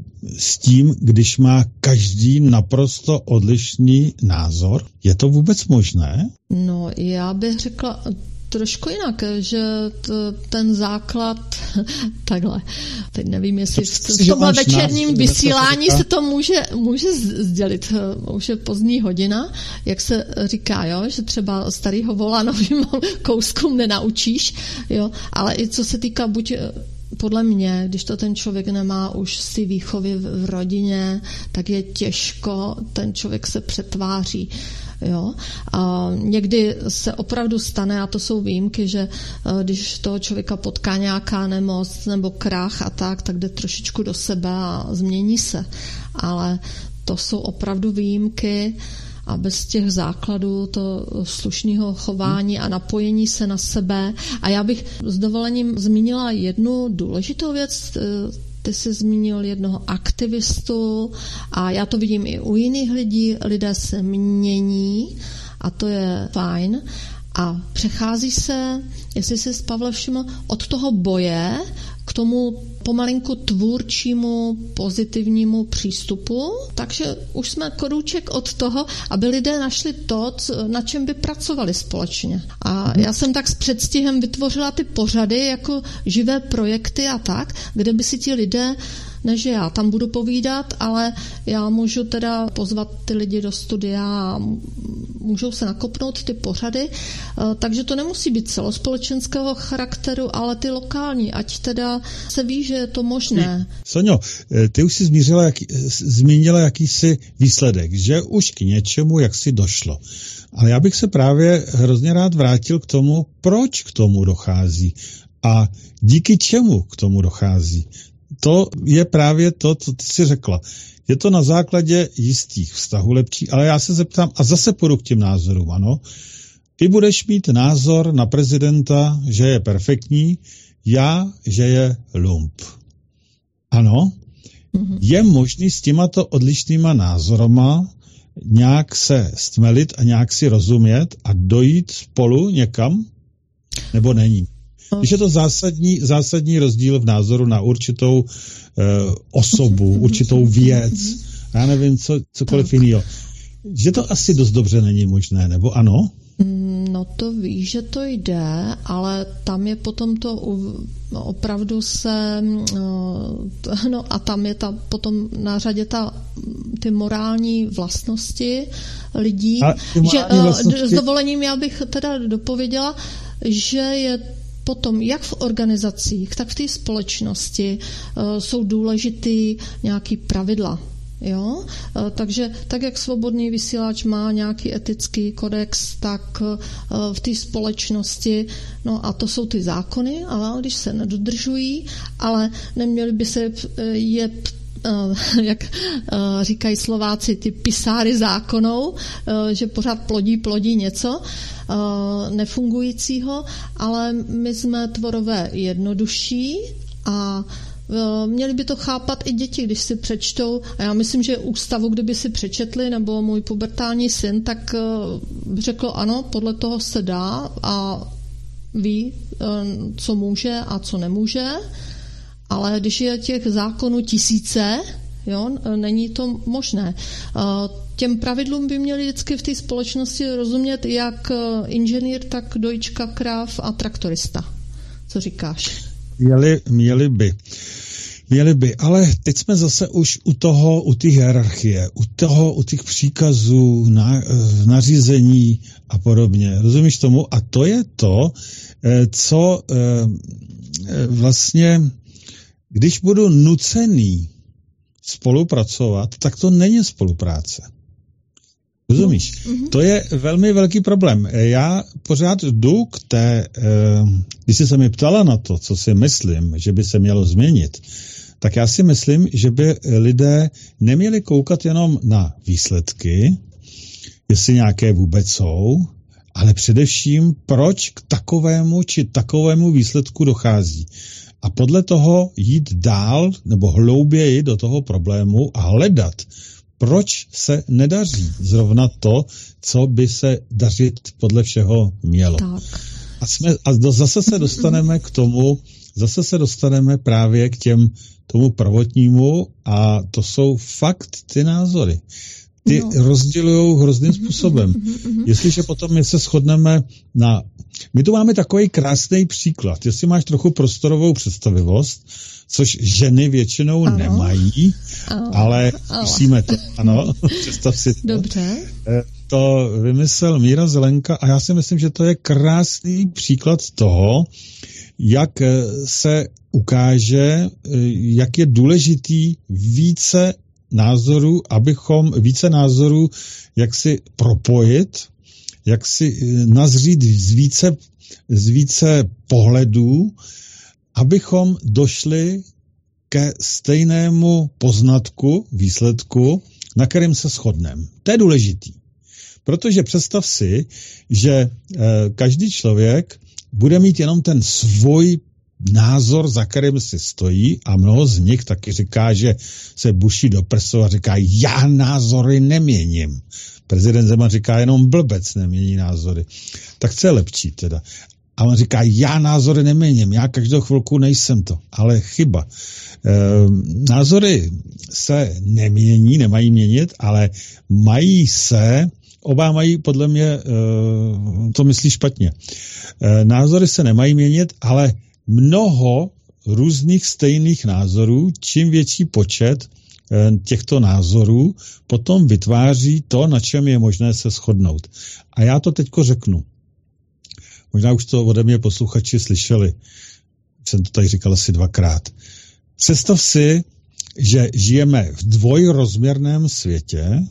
s tím, když má každý naprosto odlišný názor? Je to vůbec možné? No, já bych řekla trošku jinak, že ten základ takhle, teď nevím, jestli v tomhle večerním vysílání se to může sdělit, už je pozdní hodina, jak se říká, jo, že třeba starýho vola novým kouskům nenaučíš, jo, ale i co se týká buď podle mě, když to ten člověk nemá už z té výchovy v rodině, tak je těžko, ten člověk se přetváří. Jo? A někdy se opravdu stane, a to jsou výjimky, že když toho člověka potká nějaká nemoc nebo krach a tak jde trošičku do sebe a změní se. Ale to jsou opravdu výjimky, a bez těch základů to slušného chování a napojení se na sebe. A já bych s dovolením zmínila jednu důležitou věc. Ty jsi zmínil jednoho aktivistu, a já to vidím i u jiných lidí. Lidé se mění a to je fajn. A přechází se, jestli jsi Pavle všiml, od toho boje k tomu pomalinku tvůrčímu, pozitivnímu přístupu. Takže už jsme korůček od toho, aby lidé našli to, na čem by pracovali společně. A já jsem tak s předstihem vytvořila ty pořady jako živé projekty a tak, kde by si ti lidé, ne že já tam budu povídat, ale já můžu teda pozvat ty lidi do studia a můžou se nakopnout ty pořady, takže to nemusí být celospolečenského charakteru, ale ty lokální, ať teda se ví, že je to možné. Soňo, ty už jsi zmínila jakýsi výsledek, že už k něčemu jaksi došlo. Ale já bych se právě hrozně rád vrátil k tomu, proč k tomu dochází a díky čemu k tomu dochází. To je právě to, co ty jsi řekla. Je to na základě jistých vztahů lepší, ale já se zeptám, a zase půjdu k těm názorům, ano. Ty budeš mít názor na prezidenta, že je perfektní, já, že je lump. Ano, je možný s těmato odlišnýma názorama nějak se stmelit a nějak si rozumět a dojít spolu někam? Nebo není? Když je to zásadní rozdíl v názoru na určitou osobu, určitou věc, já nevím, cokoliv jiného, že to asi dost dobře není možné, nebo ano? No to ví, že to jde, ale tam je potom to opravdu se, no a tam je potom na řadě ty morální vlastnosti lidí, že s dovolením já bych teda dopověděla, že je potom jak v organizacích, tak v té společnosti jsou důležitý nějaký pravidla. Jo? Takže tak, jak Svobodný vysílač má nějaký etický kodex, tak v té společnosti, no a to jsou ty zákony, ale když se nedodržují, ale neměli by se je, jak říkají Slováci, ty pisáry zákonou, že pořád plodí něco nefungujícího, ale my jsme tvorové jednodušší a měli by to chápat i děti, když si přečtou, a já myslím, že ústavu, kdyby si přečetli, nebo můj pubertální syn, tak by řekl ano, podle toho se dá a ví, co může a co nemůže, ale když je těch zákonů tisíce, jo, není to možné. Těm pravidlům by měli vždycky v té společnosti rozumět jak inženýr, tak dojička kráv a traktorista. Co říkáš? Měli by, ale teď jsme zase už u té hierarchie, u těch příkazů, nařízení a podobně. Rozumíš tomu? A to je to, co vlastně, když budu nucený spolupracovat, tak to není spolupráce. Rozumíš? To je velmi velký problém. Já pořád jdu k té, když jsi se mi ptala na to, co si myslím, že by se mělo změnit, tak já si myslím, že by lidé neměli koukat jenom na výsledky, jestli nějaké vůbec jsou, ale především, proč k takovému či takovému výsledku dochází. A podle toho jít dál nebo hlouběji do toho problému a hledat, proč se nedaří zrovna to, co by se dařit podle všeho mělo. Tak. Zase se dostaneme k tomu, zase se dostaneme právě k tomu prvotnímu a to jsou fakt ty názory. Ty rozdělujou hrozným způsobem. Jestliže potom my se shodneme na... My tu máme takový krásný příklad. Jestli máš trochu prostorovou představivost, což ženy většinou nemají, ale musíme to. Ano, představ si to. Dobře. To vymyslel Míra Zelenka a já si myslím, že to je krásný příklad toho, jak se ukáže, jak je důležitý více názorů, jak si propojit, jak si nazřít z více pohledů, abychom došli ke stejnému poznatku, výsledku, na kterém se shodneme. To je důležitý. Protože představ si, že každý člověk bude mít jenom ten svůj názor, za kterým si stojí a mnoho z nich taky říká, že se buší do prsu a říká, já názory neměním. Prezident Zeman říká, jenom blbec nemění názory. Tak co je lepší teda? A on říká, já názory neměním, já každou chvilku nejsem to. Ale chyba. Názory se nemění, nemají měnit, ale oba mají podle mě, to myslí špatně. Názory se nemají měnit, ale mnoho různých stejných názorů, čím větší počet těchto názorů potom vytváří to, na čem je možné se shodnout. A já to teďko řeknu. Možná už to ode mě posluchači slyšeli. Jsem to tady říkal asi 2krát. Představ si, že žijeme v dvojrozměrném světě,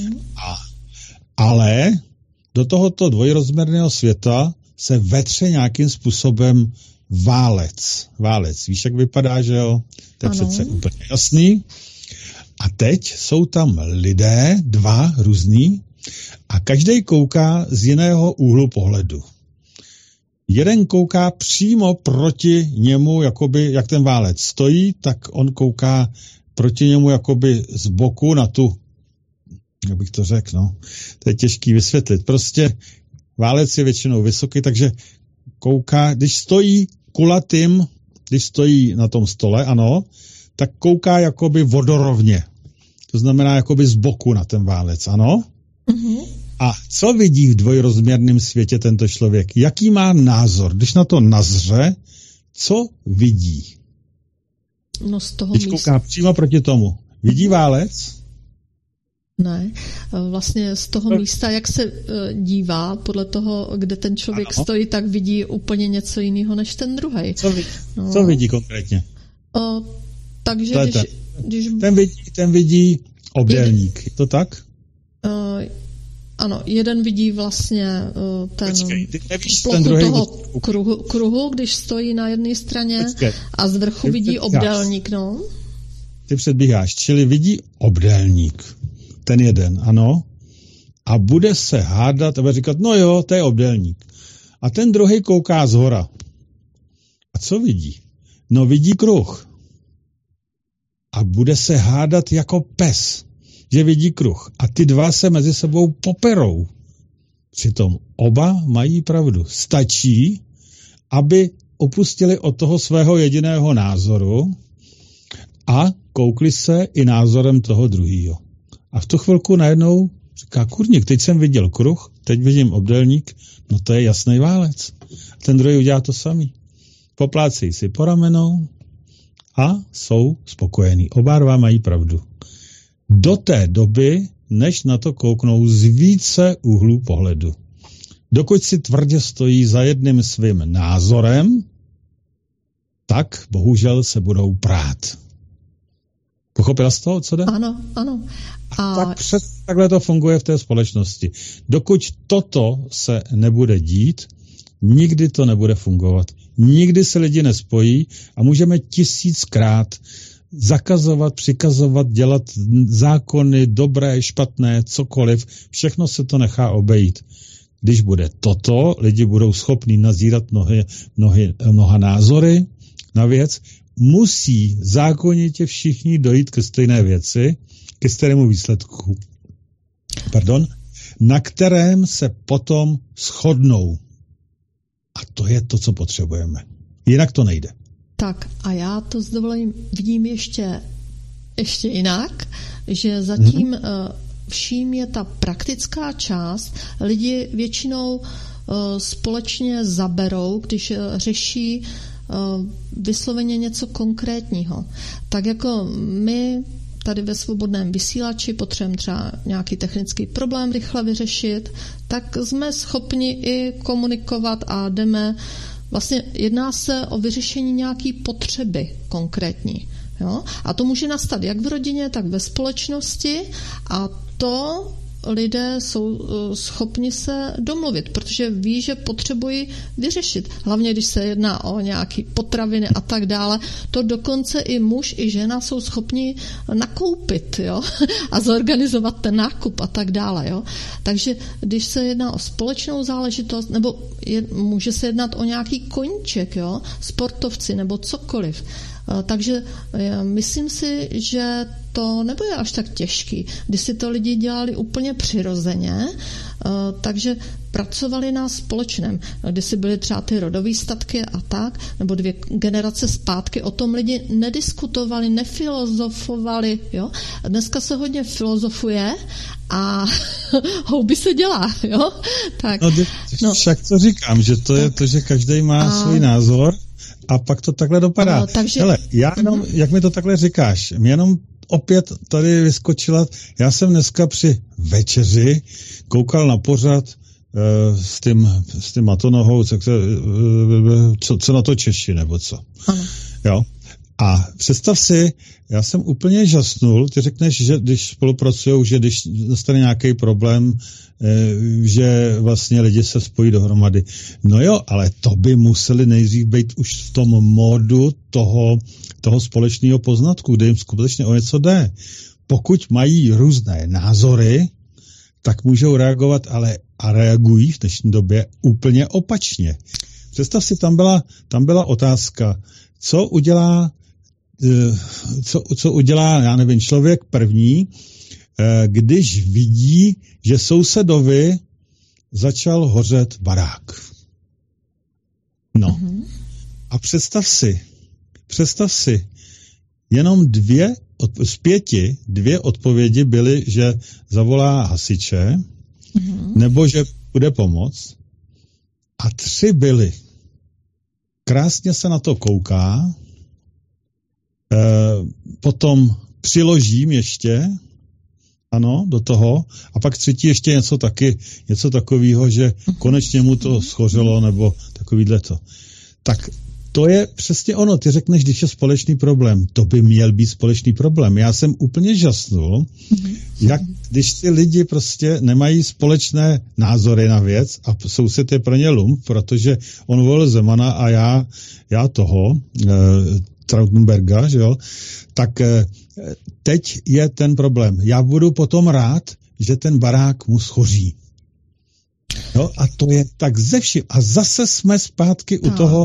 ale do tohoto dvojrozměrného světa se vetře nějakým způsobem válec. Víš, jak vypadá, že jo? To je přece úplně jasný. A teď jsou tam lidé, 2 různý, a každý kouká z jiného úhlu pohledu. Jeden kouká přímo proti němu, jakoby, jak ten válec stojí, tak on kouká proti němu jakoby z boku na tu, jak bych to řekl, no. To je těžký vysvětlit. Prostě válec je většinou vysoký, takže kouká, když stojí kulatým, když stojí na tom stole, ano, tak kouká jakoby vodorovně. To znamená jakoby z boku na ten válec, ano? A co vidí v dvojrozměrném světě tento člověk? Jaký má názor? Když na to nazře, co vidí? No z toho Když kouká přímo proti tomu. Vidí válec? Ne, vlastně z toho místa, jak se dívá, podle toho, kde ten člověk stojí, tak vidí úplně něco jiného než ten druhej. Co vidí konkrétně? Takže když... Ten vidí obdélník, je to tak? Ano, jeden vidí vlastně ten plochu ten toho kruhu, když stojí na jedné straně a z vrchu vidí obdélník, no. Ty předbíháš, čili vidí obdélník. Ten jeden, ano. A bude se hádat a bude říkat, no jo, to je obdélník. A ten druhý kouká zhora. A co vidí? No vidí kruh. A bude se hádat jako pes, že vidí kruh. A ty dva se mezi sebou poperou. Přitom oba mají pravdu. Stačí, aby opustili od toho svého jediného názoru a koukli se i názorem toho druhého. A v tu chvilku najednou říká, kurník, teď jsem viděl kruh, teď vidím obdélník, no to je jasný válec. Ten druhý udělá to samý. Poplácejí si po ramenou a jsou spokojení. Oba dva mají pravdu. Do té doby, než na to kouknou z více úhlů pohledu. Dokud si tvrdě stojí za jedním svým názorem, tak bohužel se budou prát. Pochopila jsi toho, co jde? Ano. Tak takhle to funguje v té společnosti. Dokud toto se nebude dít, nikdy to nebude fungovat. Nikdy se lidi nespojí a můžeme 1000krát zakazovat, přikazovat, dělat zákony, dobré, špatné, cokoliv. Všechno se to nechá obejít. Když bude toto, lidi budou schopní nazírat mnoha názory na věc. Musí zákonitě všichni dojít ke stejné věci, ke stejnému výsledku, na kterém se potom shodnou. A to je to, co potřebujeme. Jinak to nejde. Tak a já to s dovolením vidím ještě jinak, že zatím vším je ta praktická část. Lidi většinou společně zaberou, když řeší vysloveně něco konkrétního. Tak jako my tady ve svobodném vysílači potřebujeme třeba nějaký technický problém rychle vyřešit, tak jsme schopni i komunikovat a jdeme. Vlastně jedná se o vyřešení nějaké potřeby konkrétní. Jo? A to může nastat jak v rodině, tak ve společnosti a to lidé jsou schopni se domluvit, protože ví, že potřebují vyřešit. Hlavně, když se jedná o nějaké potraviny a tak dále, to dokonce i muž, i žena jsou schopni nakoupit, jo? A zorganizovat ten nákup a tak dále. Jo? Takže když se jedná o společnou záležitost, nebo může se jednat o nějaký koníček, jo? Sportovci nebo cokoliv. Takže myslím si, že to nebude až tak těžký. Když si to lidi dělali úplně přirozeně, takže pracovali na společném. Když si byly třeba ty rodové statky a tak, nebo 2 generace zpátky, o tom lidi nediskutovali, nefilozofovali. Jo? Dneska se hodně filozofuje a houby se dělá. Jo? Tak, však to říkám, že to je to, že každý má svůj názor a pak to takhle dopadá. Ano, takže... Hele, já jenom, jak mi to takhle říkáš, mě jenom opět tady vyskočila, já jsem dneska při večeři koukal na pořad s tím Matonohou, co na to Češi, nebo co. Ano. Jo. A představ si, já jsem úplně žasnul, ty řekneš, že když spolupracujou, že když dostane nějaký problém, že vlastně lidi se spojí dohromady. No jo, ale to by museli nejdřív být už v tom módu toho společného poznatku, kde jim skutečně o něco jde. Pokud mají různé názory, tak můžou reagovat, a reagují v dnešní době úplně opačně. Představ si, tam byla otázka, co udělá, já nevím, člověk první, když vidí, že sousedovi začal hořet barák. No. A představ si, jenom 2 z 5 odpovědi byly, že zavolá hasiče, nebo že bude pomoc. A 3 byly. Krásně se na to kouká, potom přiložím ještě, ano, do toho, a pak 3. ještě něco takového, že konečně mu to schořelo, nebo takovýhle to. Tak to je přesně ono, ty řekneš, když je společný problém, to by měl být společný problém. Já jsem úplně žasnul, jak když ty lidi prostě nemají společné názory na věc a soused je pro ně lump, protože on volil Zemana a já toho, Trautenberga, že jo, tak teď je ten problém. Já budu potom rád, že ten barák mu schoří. No a to je tak ze vším. A zase jsme zpátky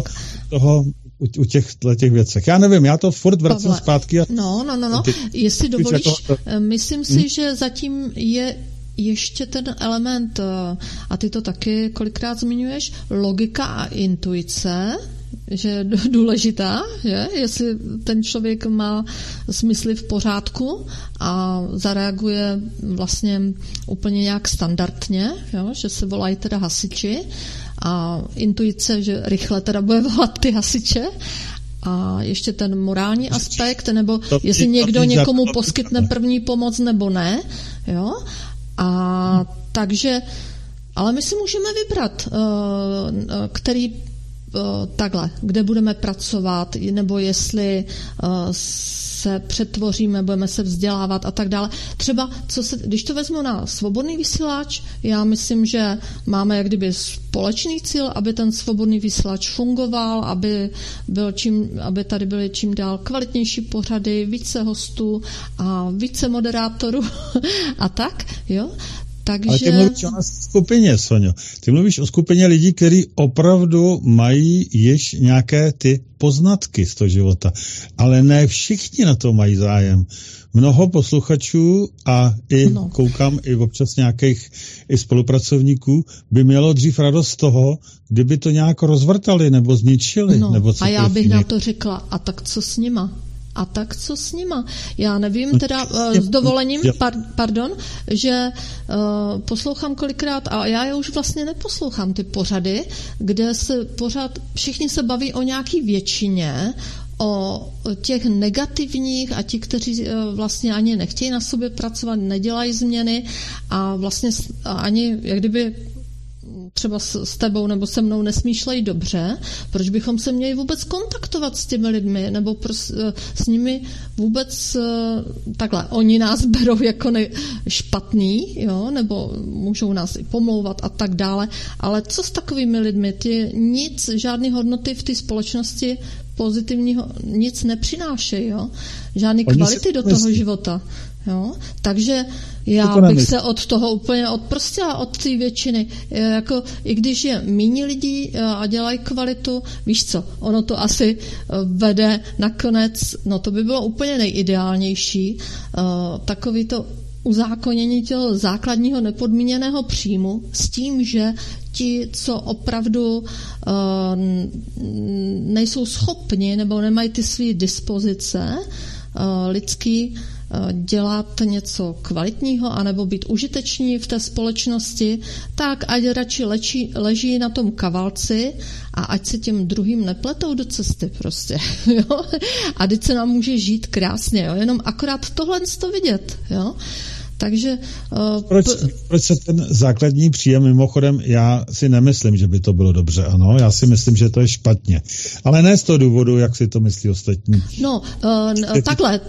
u těch věcech. Já nevím, já to furt vracím zpátky. No. Jestli dovolíš, myslím si, že zatím je ještě ten element, a ty to taky kolikrát zmiňuješ, logika a intuice, že je důležitá, že? Jestli ten člověk má smysly v pořádku a zareaguje vlastně úplně nějak standardně, jo? Že se volají teda hasiči a intuice, že rychle teda bude volat ty hasiče a ještě ten morální aspekt, nebo jestli někdo někomu poskytne první pomoc nebo ne, jo? A takže, ale my si můžeme vybrat, který takhle, kde budeme pracovat, nebo jestli se přetvoříme, budeme se vzdělávat a tak dále. Třeba, když to vezmu na svobodný vysílač, já myslím, že máme jak kdyby společný cíl, aby ten svobodný vysílač fungoval, aby tady byly čím dál kvalitnější pořady, více hostů a více moderátorů a tak, jo. Takže... Ale ty mluvíš o skupině, Soňo. Ty mluvíš o skupině lidí, kteří opravdu mají již nějaké ty poznatky z toho života. Ale ne všichni na to mají zájem. Mnoho posluchačů a koukám i občas nějakých i spolupracovníků by mělo dřív radost z toho, kdyby to nějak rozvrtali nebo zničili. Nebo a já bych na to řekla, a tak co s nima? Já nevím, teda s dovolením, že poslouchám kolikrát, a já je už vlastně neposlouchám, ty pořady, kde se všichni se baví o nějaký většině, o těch negativních a ti, kteří vlastně ani nechtějí na sobě pracovat, nedělají změny a vlastně ani jak kdyby třeba s tebou nebo se mnou nesmýšlejí dobře, proč bychom se měli vůbec kontaktovat s těmi lidmi, nebo s nimi vůbec takhle, oni nás berou jako špatný, jo, nebo můžou nás i pomlouvat a tak dále, ale co s takovými lidmi? Žádné hodnoty v té společnosti pozitivního nic nepřinášejí, jo? Žádné kvality do toho života. Jo? Takže já bych se od toho úplně odprostila, od té většiny. Jako, i když je méně lidí a dělají kvalitu, víš co, ono to asi vede nakonec, to by bylo úplně nejideálnější, takový to uzákonění toho základního nepodmíněného příjmu s tím, že ti, co opravdu nejsou schopni nebo nemají ty své dispozice lidský, dělat něco kvalitního anebo být užiteční v té společnosti, tak ať radši leží na tom kavalci a ať se těm druhým nepletou do cesty prostě. Jo? A teď se nám může žít krásně, jo? Jenom akorát tohle to vidět. Jo? Takže... Proč se ten základní příjem, mimochodem, já si nemyslím, že by to bylo dobře, ano, já si myslím, že to je špatně. Ale ne z toho důvodu, jak si to myslí ostatní. Takhle,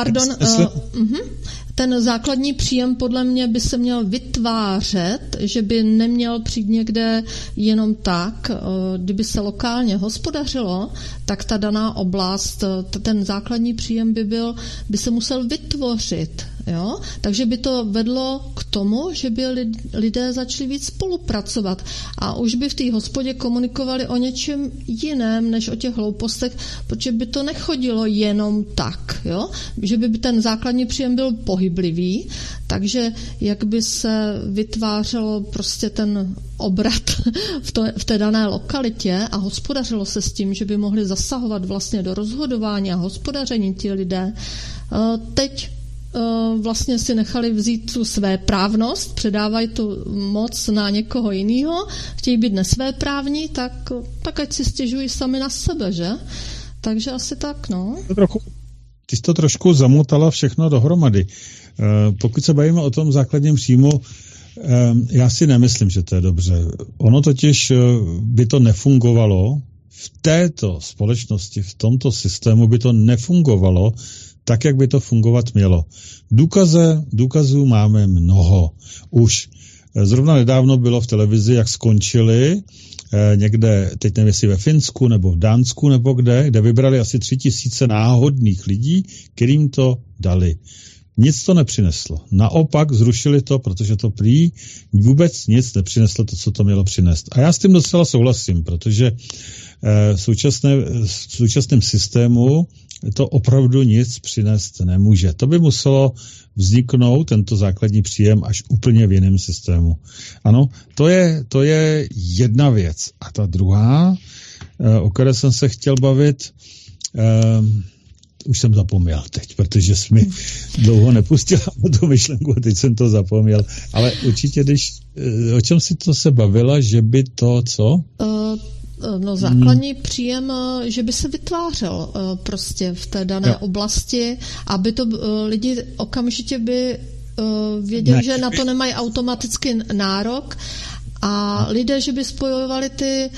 ten základní příjem podle mě by se měl vytvářet, že by neměl přijít někde jenom tak, kdyby se lokálně hospodařilo, tak ta daná oblast, ten základní příjem by se musel vytvořit. Jo? Takže by to vedlo k tomu, že by lidé začali víc spolupracovat a už by v té hospodě komunikovali o něčem jiném, než o těch hloupostech, protože by to nechodilo jenom tak, jo? Že by ten základní příjem byl pohyblivý, takže jak by se vytvářelo prostě ten obrat v té dané lokalitě a hospodařilo se s tím, že by mohli zasahovat vlastně do rozhodování a hospodaření ti lidé. Teď vlastně si nechali vzít tu své právnost, předávají tu moc na někoho jiného, chtějí být nesvéprávní, tak ať si stěžují sami na sebe, že? Takže asi tak, no. Ty jsi to trošku zamotala všechno dohromady. Pokud se bavíme o tom základním příjmu, já si nemyslím, že to je dobře. Ono totiž by to nefungovalo v této společnosti, v tomto systému by to nefungovalo tak, jak by to fungovat mělo. Důkazů máme mnoho. Už zrovna nedávno bylo v televizi, jak skončili někde, teď nevím, jestli ve Finsku nebo v Dánsku nebo kde vybrali asi 3000 náhodných lidí, kterým to dali. Nic to nepřineslo. Naopak zrušili to, protože to prý vůbec nic nepřineslo to, co to mělo přinést. A já s tím docela souhlasím, protože v současném systému to opravdu nic přinést nemůže. To by muselo vzniknout, tento základní příjem, až úplně v jiném systému. Ano, to je jedna věc. A ta druhá, o které jsem se chtěl bavit, už jsem zapomněl teď, protože jsi mi dlouho nepustila tu myšlenku a teď jsem to zapomněl. Ale určitě, o čem si to se bavila, že by to, co? No základní příjem, že by se vytvářel prostě v té dané oblasti, aby to lidi okamžitě by věděli, že na to nemají automaticky nárok a lidé, že by spojovali ty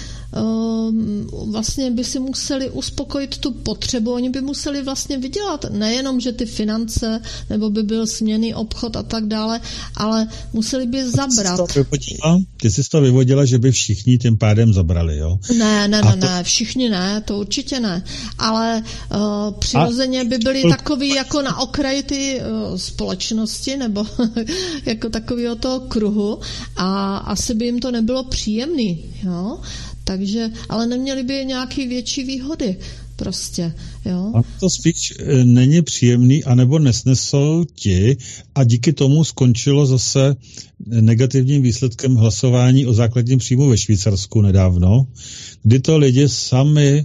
vlastně by si museli uspokojit tu potřebu, oni by museli vlastně vydělat, nejenom, že ty finance, nebo by byl směnný obchod a tak dále, ale museli by zabrat. Ty jsi to vyvodila, že by všichni tím pádem zabrali, jo? Ne, všichni ne, to určitě ne, ale přirozeně by byli takový jako na okraji ty společnosti, nebo jako takového toho kruhu a asi by jim to nebylo příjemný, jo? Takže, ale neměli by nějaký větší výhody prostě, jo. A to spíš není příjemný, anebo nesnesou ti a díky tomu skončilo zase negativním výsledkem hlasování o základním příjmu ve Švýcarsku nedávno, kdy to lidi sami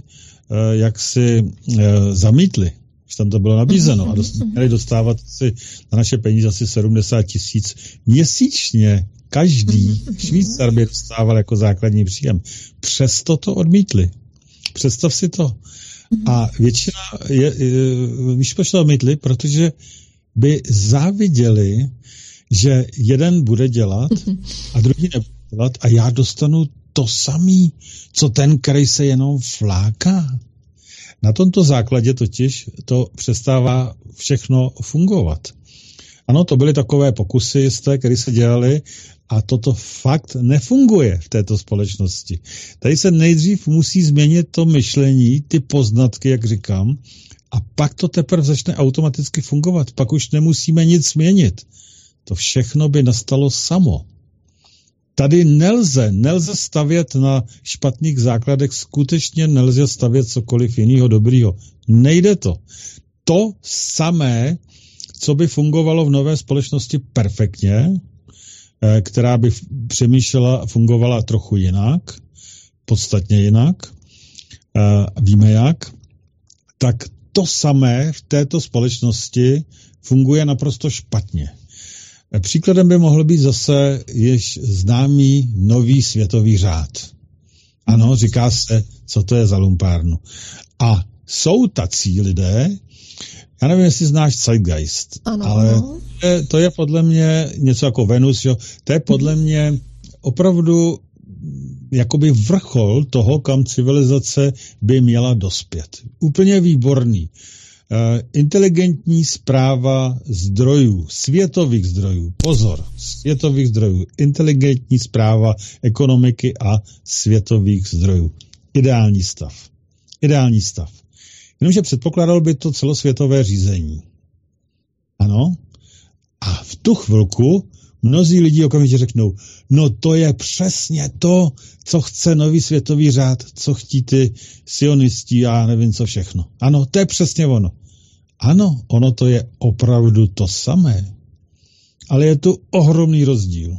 jaksi zamítli, že tam to bylo nabízeno a měli dostávat si na naše peníze asi 70 000 měsíčně. Každý Švýcar by dostával jako základní příjem. Přesto to odmítli. Představ si to. A většina víš, proč to odmítli? Protože by záviděli, že jeden bude dělat a druhý nebude dělat a já dostanu to samý, co ten, který se jenom fláká. Na tomto základě totiž to přestává všechno fungovat. Ano, to byly takové pokusy, které se dělaly a toto fakt nefunguje v této společnosti. Tady se nejdřív musí změnit to myšlení, ty poznatky, jak říkám, a pak to teprve začne automaticky fungovat. Pak už nemusíme nic změnit. To všechno by nastalo samo. Tady nelze stavět na špatných základech, skutečně nelze stavět cokoliv jiného dobrýho. Nejde to. To samé, co by fungovalo v nové společnosti perfektně, která by přemýšlela a fungovala trochu jinak, podstatně jinak, víme jak, tak to samé v této společnosti funguje naprosto špatně. Příkladem by mohl být zase již známý nový světový řád. Ano, říká se, co to je za lumpárnu. A jsou tací lidé, já nevím, jestli znáš Zeitgeist, ale to je podle mě něco jako Venus, jo? To je podle mě opravdu jakoby vrchol toho, kam civilizace by měla dospět. Úplně výborný. Inteligentní správa zdrojů, světových zdrojů, pozor, světových zdrojů, inteligentní správa ekonomiky a světových zdrojů. Ideální stav. Ideální stav. Jenomže předpokládalo by to celosvětové řízení. Ano? A v tu chvilku mnozí lidi okamžitě řeknou, no to je přesně to, co chce nový světový řád, co chtí ty sionisti a nevím co všechno. Ano, to je přesně ono. Ano, ono to je opravdu to samé. Ale je tu ohromný rozdíl.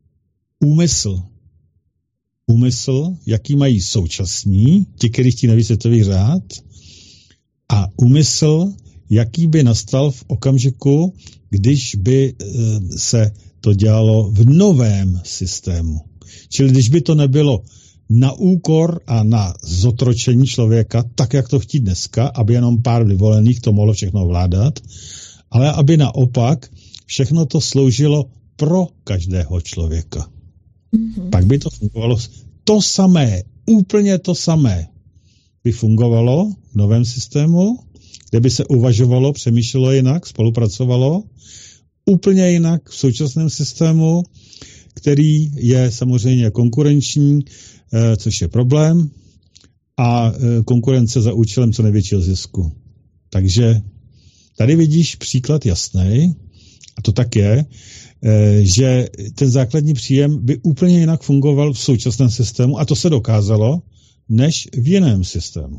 Úmysl, jaký mají současní, ti, kteří chtějí nový světový řád, a úmysl, jaký by nastal v okamžiku, když by se to dělalo v novém systému. Čili když by to nebylo na úkor a na zotročení člověka, tak jak to chtí dneska, aby jenom pár vyvolených to mohlo všechno vládat, ale aby naopak všechno to sloužilo pro každého člověka. Mm-hmm. Pak by to fungovalo to samé, úplně to samé by fungovalo v novém systému, kde by se uvažovalo, přemýšlelo jinak, spolupracovalo, úplně jinak v současném systému, který je samozřejmě konkurenční, což je problém, a konkurence za účelem co největšího zisku. Takže tady vidíš příklad jasný, a to tak je, že ten základní příjem by úplně jinak fungoval v současném systému, a to se dokázalo, než v jiném systému.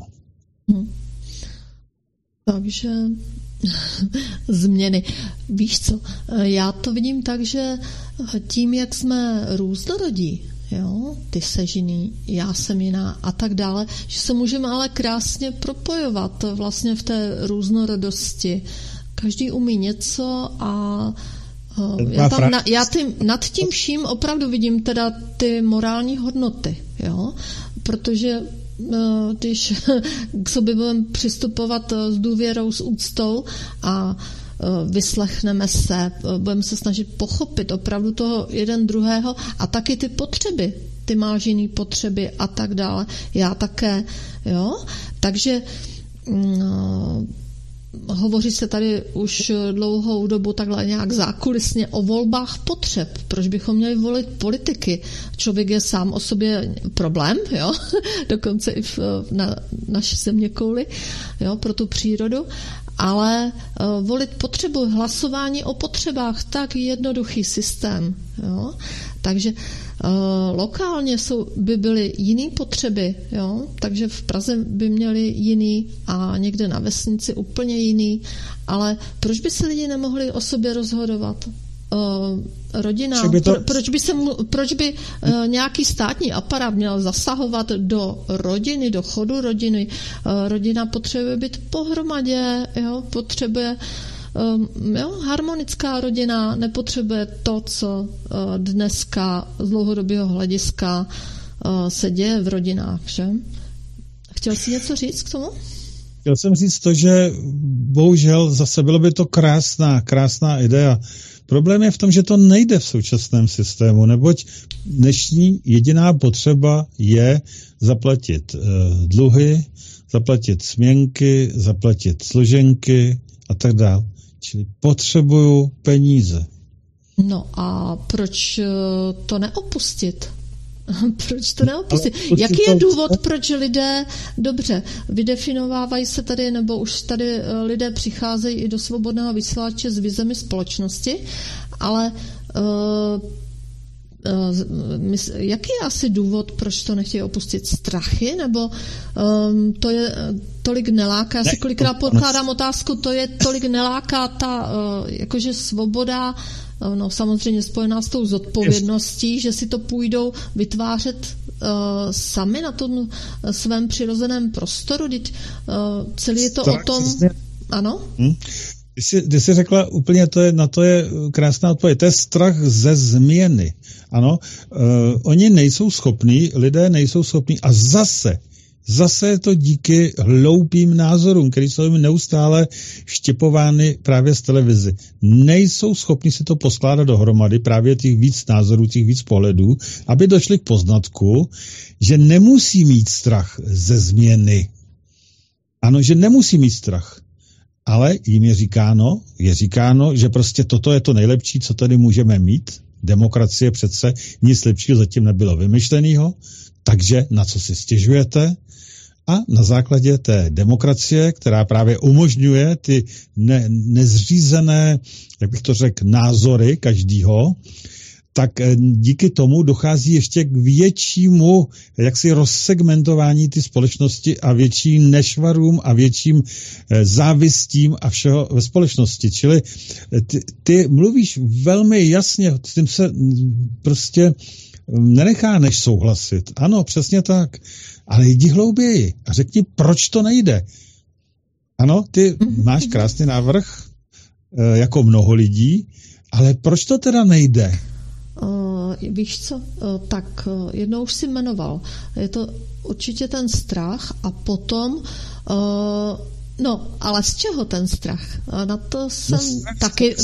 Takže změny. Víš co, já to vidím tak, že tím, jak jsme různorodí, jo, ty seš jiný, já jsem jiná a tak dále, že se můžeme ale krásně propojovat vlastně v té různorodosti. Každý umí něco a nad tím vším opravdu vidím teda ty morální hodnoty, jo, protože když k sobě budeme přistupovat s důvěrou, s úctou a vyslechneme se, budeme se snažit pochopit opravdu toho jeden druhého a taky ty potřeby, ty máš jiný potřeby a tak dále, já také, jo, takže hovoří se tady už dlouhou dobu takhle nějak zákulisně o volbách potřeb. Proč bychom měli volit politiky? Člověk je sám o sobě problém, jo? Dokonce i na naší zeměkouli, jo? Pro tu přírodu. Ale volit potřebu, hlasování o potřebách, tak jednoduchý systém. Jo? Takže lokálně by byly jiný potřeby, jo? Takže v Praze by měli jiný a někde na vesnici úplně jiný, ale proč by se lidi nemohli o sobě rozhodovat? Rodina, proč by nějaký státní aparát měl zasahovat do rodiny, do chodu rodiny? Rodina potřebuje být pohromadě, jo? Potřebuje harmonická rodina, nepotřebuje to, co dneska z dlouhodobého hlediska se děje v rodinách, že? Chtěl jsi něco říct k tomu? Chtěl jsem říct to, že bohužel zase bylo by to krásná idea. Problém je v tom, že to nejde v současném systému, neboť dnešní jediná potřeba je zaplatit dluhy, zaplatit směnky, zaplatit složenky a tak dále. Čili potřebuju peníze. No a proč to neopustit? Proč to neopustit? Jaký je důvod, proč lidé, dobře, vydefinovávají se tady, nebo už tady lidé přicházejí i do svobodného vysílače s vizemi společnosti, ale jaký je asi důvod, proč to nechtějí opustit? Strachy? Nebo to je tolik neláká? Já si kolikrát pokládám otázku, to je tolik neláká ta jakože svoboda, no samozřejmě spojená s tou zodpovědností, že si to půjdou vytvářet sami na tom svém přirozeném prostoru, celý je to o tom, ano? Když jsi řekla úplně, na to je krásná odpověď, to je strach ze změny, ano, oni nejsou schopní, lidé nejsou schopní a zase je to díky hloupým názorům, které jsou jim neustále štěpovány právě z televizi. Nejsou schopni si to poskládat dohromady, právě těch víc názorů, těch víc pohledů, aby došli k poznatku, že nemusí mít strach ze změny. Ano, že nemusí mít strach. Ale jim je říkáno, že prostě toto je to nejlepší, co tady můžeme mít. Demokracie přece nic lepšího zatím nebylo vymyšlenýho, takže na co si stěžujete? A na základě té demokracie, která právě umožňuje ty nezřízené, jak bych to řekl, názory každýho, tak díky tomu dochází ještě k většímu jaksi rozsegmentování ty společnosti a větším nešvarům a větším závistím a všeho ve společnosti. Čili ty mluvíš velmi jasně, s tím se prostě nenechá než souhlasit. Ano, přesně tak. Ale jdi hlouběji a řekni, proč to nejde. Ano, ty máš krásný návrh, jako mnoho lidí, ale proč to teda nejde? Víš co, tak jednou už si jmenoval. Je to určitě ten strach a potom, no, ale z čeho ten strach? Na to jsem taky...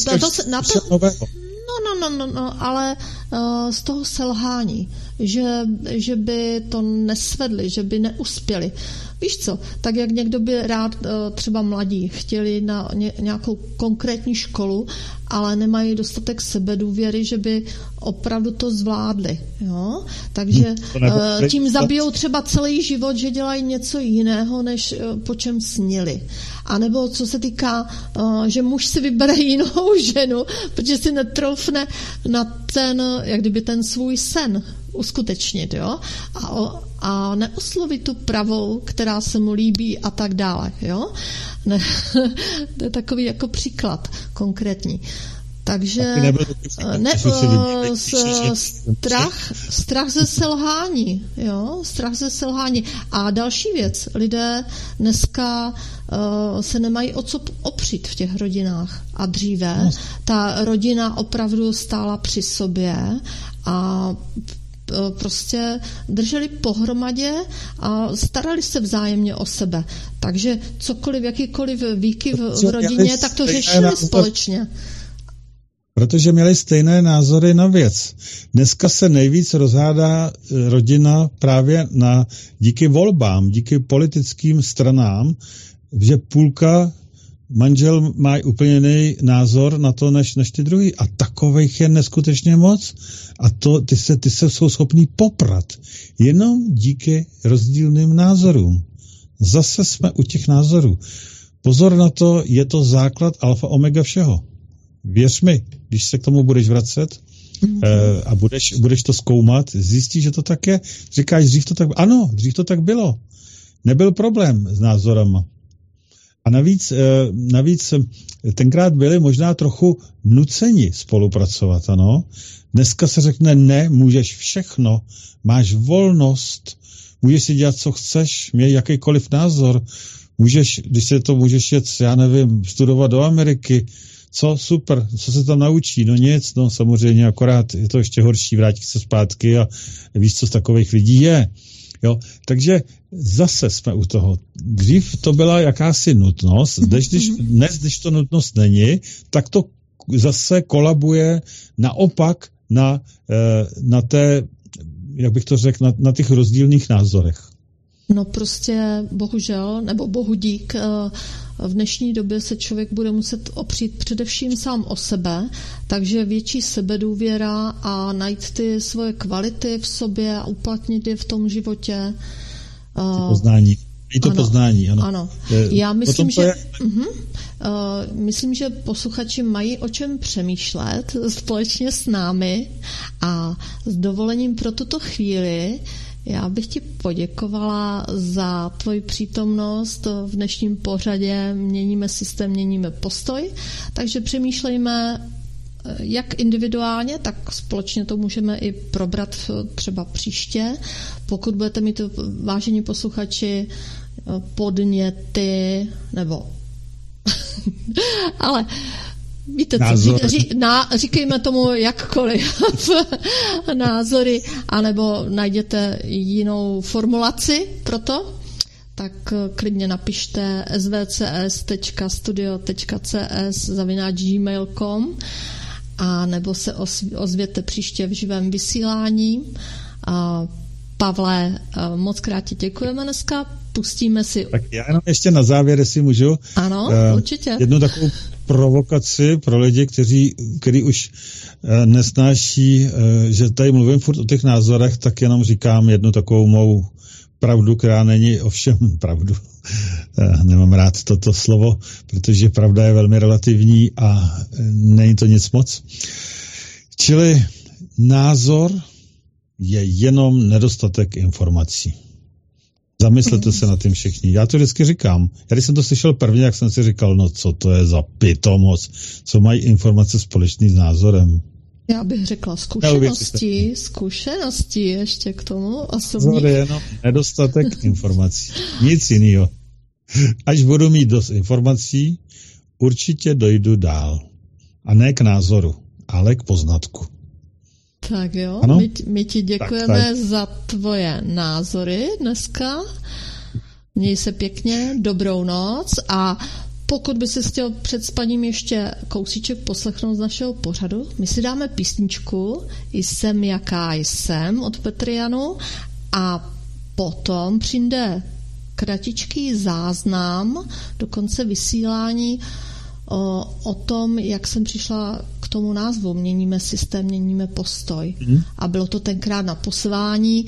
No, ale z toho selhání, že by to nesvedli, že by neuspěli. Víš co, tak jak někdo by rád, třeba mladí, chtěli na nějakou konkrétní školu, ale nemají dostatek sebedůvěry, že by opravdu to zvládli. Jo? Takže tím zabijou třeba celý život, že dělají něco jiného, než po čem snili. A nebo co se týká, že muž si vybere jinou ženu, protože si netroufne na ten, jak kdyby ten svůj sen uskutečnit, jo? A neosloví tu pravou, která se mu líbí a tak dále, jo? To je takový jako příklad konkrétní. Takže strach ze selhání, jo? Strach ze selhání. A další věc, lidé dneska se nemají o co opřít v těch rodinách. A dříve ta rodina opravdu stála při sobě a prostě drželi pohromadě a starali se vzájemně o sebe. Takže cokoliv, jakýkoliv výkyv v rodině, tak to řešili společně. Protože měli stejné názory na věc. Dneska se nejvíc rozhádá rodina právě díky volbám, díky politickým stranám, že půlka manžel má úplně jiný názor na to, než ty druhý. A takových je neskutečně moc. A ty se jsou schopní poprat. Jenom díky rozdílným názorům. Zase jsme u těch názorů. Pozor na to, je to základ alfa omega všeho. Věř mi, když se k tomu budeš vracet a budeš to zkoumat, zjistíš, že to tak je. Říkáš, dřív to tak bylo. Ano, dřív to tak bylo. Nebyl problém s názorama. A navíc tenkrát byli možná trochu nuceni spolupracovat, ano. Dneska se řekne, ne, můžeš všechno, máš volnost, můžeš si dělat, co chceš, měj jakýkoliv názor, můžeš jet, já nevím, studovat do Ameriky, co super, co se tam naučí, no nic, no samozřejmě, akorát je to ještě horší, vrátit se zpátky a víš, co z takových lidí je. Jo, takže zase jsme u toho. Dřív to byla jakási nutnost, dnes, když to nutnost není, tak to zase kolabuje naopak na té, jak bych to řekl, na těch rozdílných názorech. No prostě bohužel, nebo bohu dík, v dnešní době se člověk bude muset opřít především sám o sebe, takže větší sebedůvěra a najít ty svoje kvality v sobě a uplatnit je v tom životě. Poznání. I to poznání, ano. Ano. Já myslím, že posluchači mají o čem přemýšlet společně s námi a s dovolením pro tuto chvíli já bych ti poděkovala za tvoji přítomnost v dnešním pořadě. Měníme systém, měníme postoj, takže přemýšlejme jak individuálně, tak společně to můžeme i probrat třeba příště. Pokud budete mít, vážení posluchači, podněty, nebo ale víte co, říkejme tomu jakkoliv názory, anebo najděte jinou formulaci pro to, tak klidně napište svcs.studio.cs @ a nebo se ozvěte příště v živém vysílání. Pavle, moc krát ti děkujeme dneska, pustíme si... Tak já jenom ještě na závěr, jestli můžu. Ano, určitě. Jednu takovou provokaci pro lidi, kteří už nesnáší, že tady mluvím furt o těch názorech, tak jenom říkám jednu takovou mou pravdu, která není ovšem pravdu. Nemám rád toto slovo, protože pravda je velmi relativní a není to nic moc. Čili názor je jenom nedostatek informací. Zamyslete se nad tím všichni. Já to vždycky říkám. Já když jsem to slyšel prvně, jak jsem si říkal, no co to je za pitomoc, co mají informace společný s názorem. Já bych řekla zkušenosti ještě k tomu osobní. Názor je jenom nedostatek informací. Nic jiného. Až budu mít dost informací, určitě dojdu dál. A ne k názoru, ale k poznatku. Tak jo, ano? My ti děkujeme za tvoje názory dneska. Měj se pěkně, dobrou noc a pokud by si chtěl před spaním ještě kousíček poslechnout z našeho pořadu, my si dáme písničku Jsem jaká jsem od Petrianu a potom přijde kratičký záznam do konce vysílání o tom, jak jsem přišla k tomu názvu Měníme systém, měníme postoj. A bylo to tenkrát na pozvání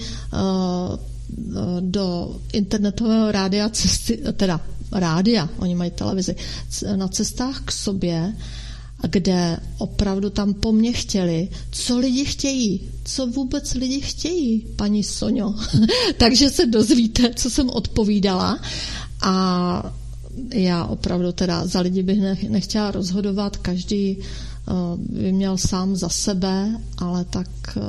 do internetového rádia rádia, oni mají televizi, na cestách k sobě, kde opravdu tam po mně chtěli, co lidi chtějí, co vůbec lidi chtějí, paní Soňo. Takže se dozvíte, co jsem odpovídala a já opravdu teda za lidi bych nechtěla rozhodovat, každý by měl sám za sebe, ale tak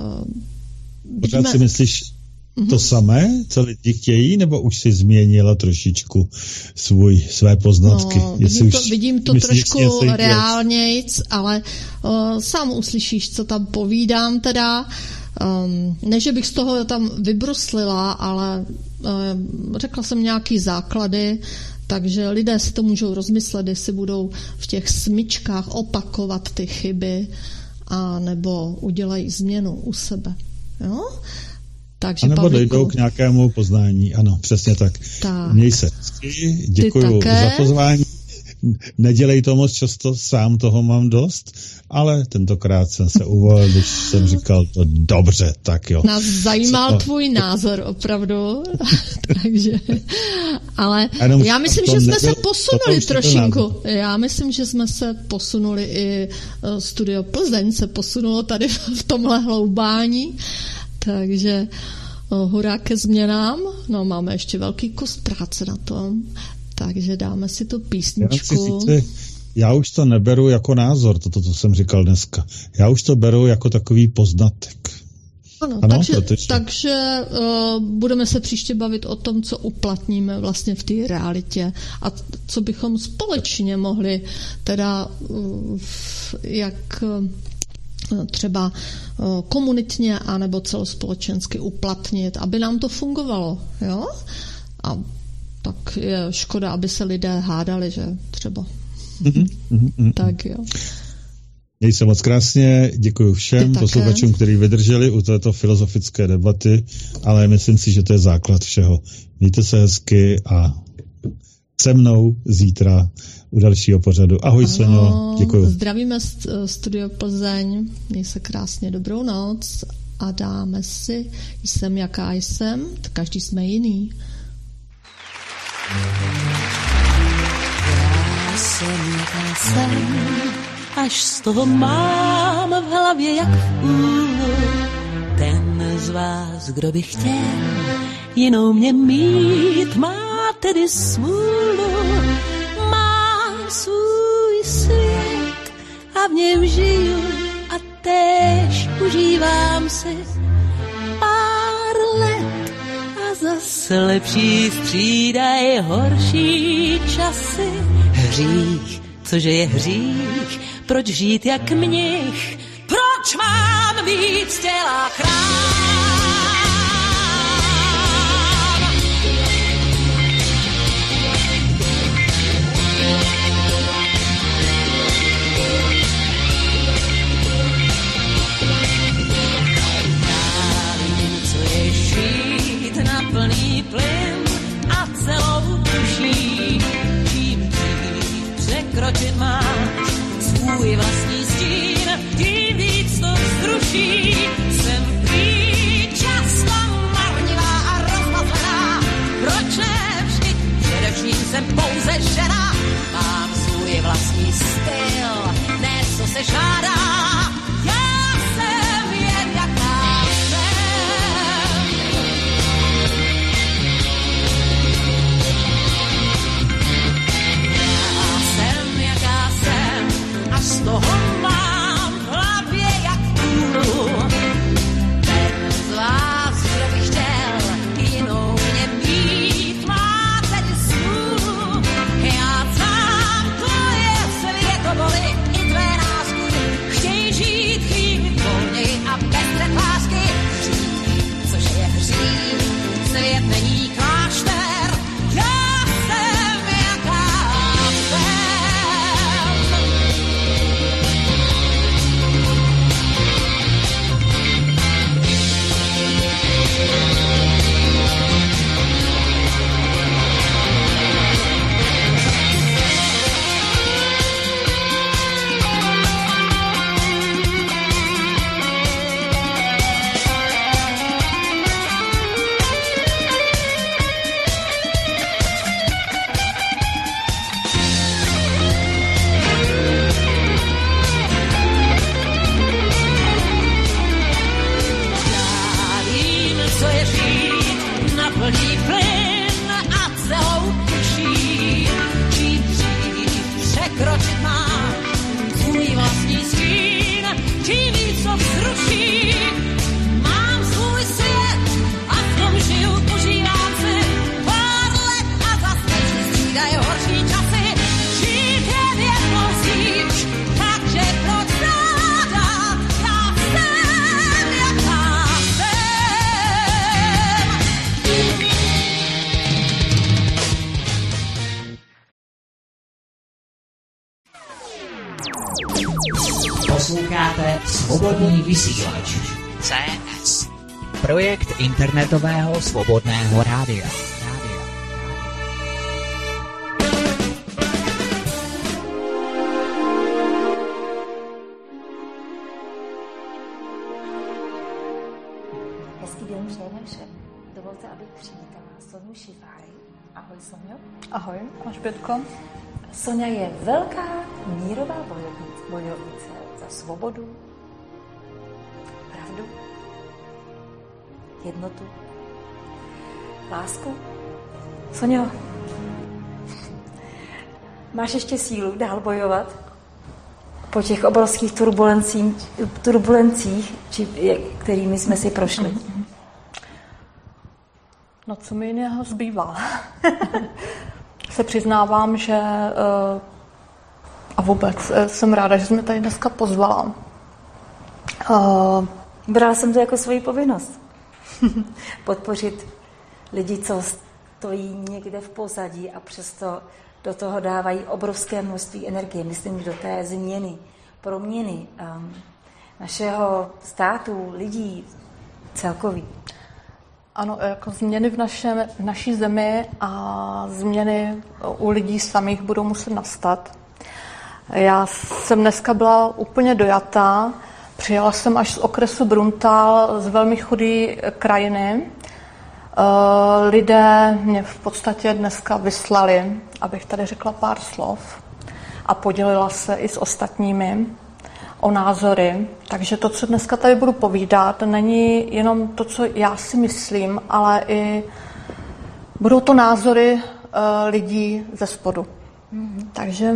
pořád si myslíš to samé, co lidi chtějí, nebo už si změnila trošičku své poznatky? No, vidím to trošku reálnějc, ale sám uslyšíš, co tam povídám teda. Ne, že bych z toho tam vybruslila, ale řekla jsem nějaký základy, takže lidé si to můžou rozmyslet, jestli budou v těch smyčkách opakovat ty chyby a nebo udělají změnu u sebe. Jo? Takže, a nebo Pavlíku, dojdou k nějakému poznání. Ano, přesně tak. Měj se. Děkuju za pozvání. Nedělej to moc často, sám toho mám dost, ale tentokrát jsem se uvolil, když jsem říkal to dobře, tak jo. Nás zajímal tvůj názor, opravdu. Takže, ale já myslím, že jsme se posunuli trošinku. Já myslím, že jsme se posunuli i Studio Plzeň se posunulo tady v tomhle hloubání. Takže hurá ke změnám. No, máme ještě velký kus práce na tom. Takže dáme si tu písničku. Já už to neberu jako názor, toto, co jsem říkal dneska. Já už to beru jako takový poznatek. Ano, takže budeme se příště bavit o tom, co uplatníme vlastně v té realitě a co bychom společně mohli teda jak třeba komunitně anebo celospolečensky uplatnit, aby nám to fungovalo. Jo? A tak je škoda, aby se lidé hádali, že třeba. Tak jo. Měj se moc krásně, děkuji všem posluchačům, kteří vydrželi u této filozofické debaty, ale myslím si, že to je základ všeho. Mějte se hezky a se mnou zítra u dalšího pořadu. Ahoj, Soňo, děkuji. Zdravíme Studio Plzeň, měj se krásně, dobrou noc a dáme si Jsem jaká jsem, každý jsme jiný. Já jsem jaká jsem, až z toho mám v hlavě jak v úlu. Ten z vás, kdo by chtěl jinou mě mít, má tedy smůlu. Mám svůj svět a v něm žiju a též užívám si pár let a zase lepší střídaj horší časy. Hřích, cože je hřích, proč žít jak mnich, proč mám být z těla chrám? Já vím, co je žít na plný plyn a celou duší, čím dřív překročit máš svůj vlastní stín, tím víc to vzruší. Jsem Svobodný vysílač CS. Projekt internetového svobodného rádia. Hezký den přejeme všem. Dovolte, abych přivítala Soňu Šifáry. Ahoj, Soňo. Ahoj, Alžbětko. Soňa je velká mírová bojovnice za svobodu, pravdu, jednotu, lásku. Soňo, máš ještě sílu dál bojovat po těch obrovských turbulencích, kterými jsme si prošli? No, co mi jiného zbývá? Se přiznávám, že a vůbec jsem ráda, že jsi mě tady dneska pozvala. Brala jsem to jako svoji povinnost. Podpořit lidi, co stojí někde v pozadí a přesto do toho dávají obrovské množství energie. myslím, do té změny, proměny našeho státu, lidí celkový. Ano, jako změny v naší zemi a změny u lidí samých budou muset nastat. Já jsem dneska byla úplně dojatá. Přijela jsem až z okresu Bruntál, z velmi chudé krajiny. Lidé mě v podstatě dneska vyslali, abych tady řekla pár slov a podělila se i s ostatními o názory. Takže to, co dneska tady budu povídat, není jenom to, co já si myslím, ale i budou to názory lidí ze spodu. Takže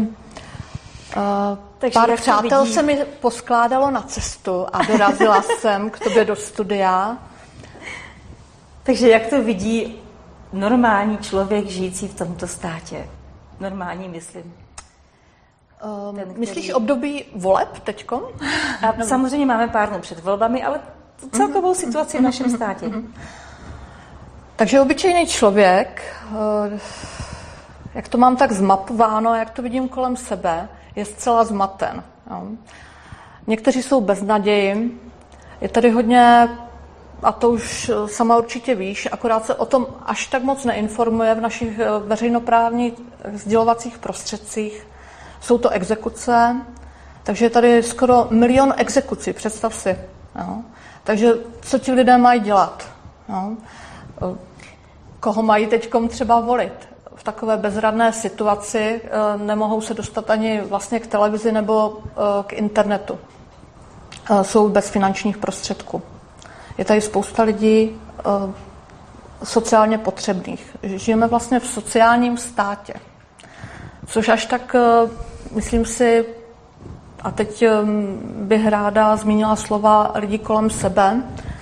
pár přátel se mi poskládalo na cestu a dorazila jsem k tobě do studia. Takže jak to vidí normální člověk žijící v tomto státě? Normální, myslím. Myslíš období voleb teďko? A samozřejmě máme pár dnů před volbami, ale celkovou situaci v našem státě. Takže obyčejný člověk, jak to mám tak zmapováno, jak to vidím kolem sebe, je zcela zmaten. Jo. Někteří jsou bez naději, je tady hodně, a to už sama určitě víš, akorát se o tom až tak moc neinformuje v našich veřejnoprávních sdělovacích prostředcích. Jsou to exekuce, takže je tady skoro 1 milion exekucí, představ si. Jo. Takže co ti lidé mají dělat? Jo. Koho mají teďkom třeba volit? V takové bezradné situaci nemohou se dostat ani vlastně k televizi nebo k internetu. Jsou bez finančních prostředků. Je tady spousta lidí sociálně potřebných. Žijeme vlastně v sociálním státě. Což až tak, myslím si, a teď bych ráda zmínila slova lidí kolem sebe,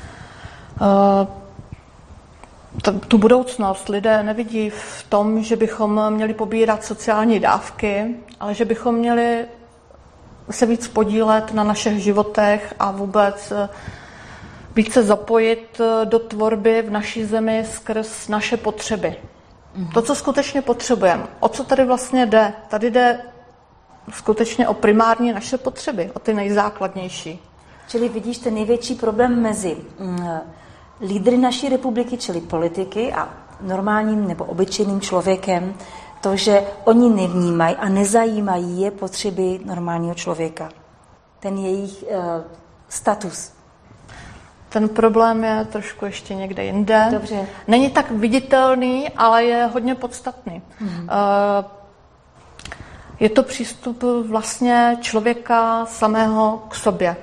tu budoucnost lidé nevidí v tom, že bychom měli pobírat sociální dávky, ale že bychom měli se víc podílet na našich životech a vůbec více zapojit do tvorby v naší zemi skrz naše potřeby. To, co skutečně potřebujeme. O co tady vlastně jde? Tady jde skutečně o primární naše potřeby, o ty nejzákladnější. Čili vidíš ten největší problém mezi lídry naší republiky, čili politiky, a normálním nebo obyčejným člověkem, to, že oni nevnímají a nezajímají je potřeby normálního člověka. Ten jejich status. Ten problém je trošku ještě někde jinde. Dobře. Není tak viditelný, ale je hodně podstatný. Je to přístup vlastně člověka samého k sobě.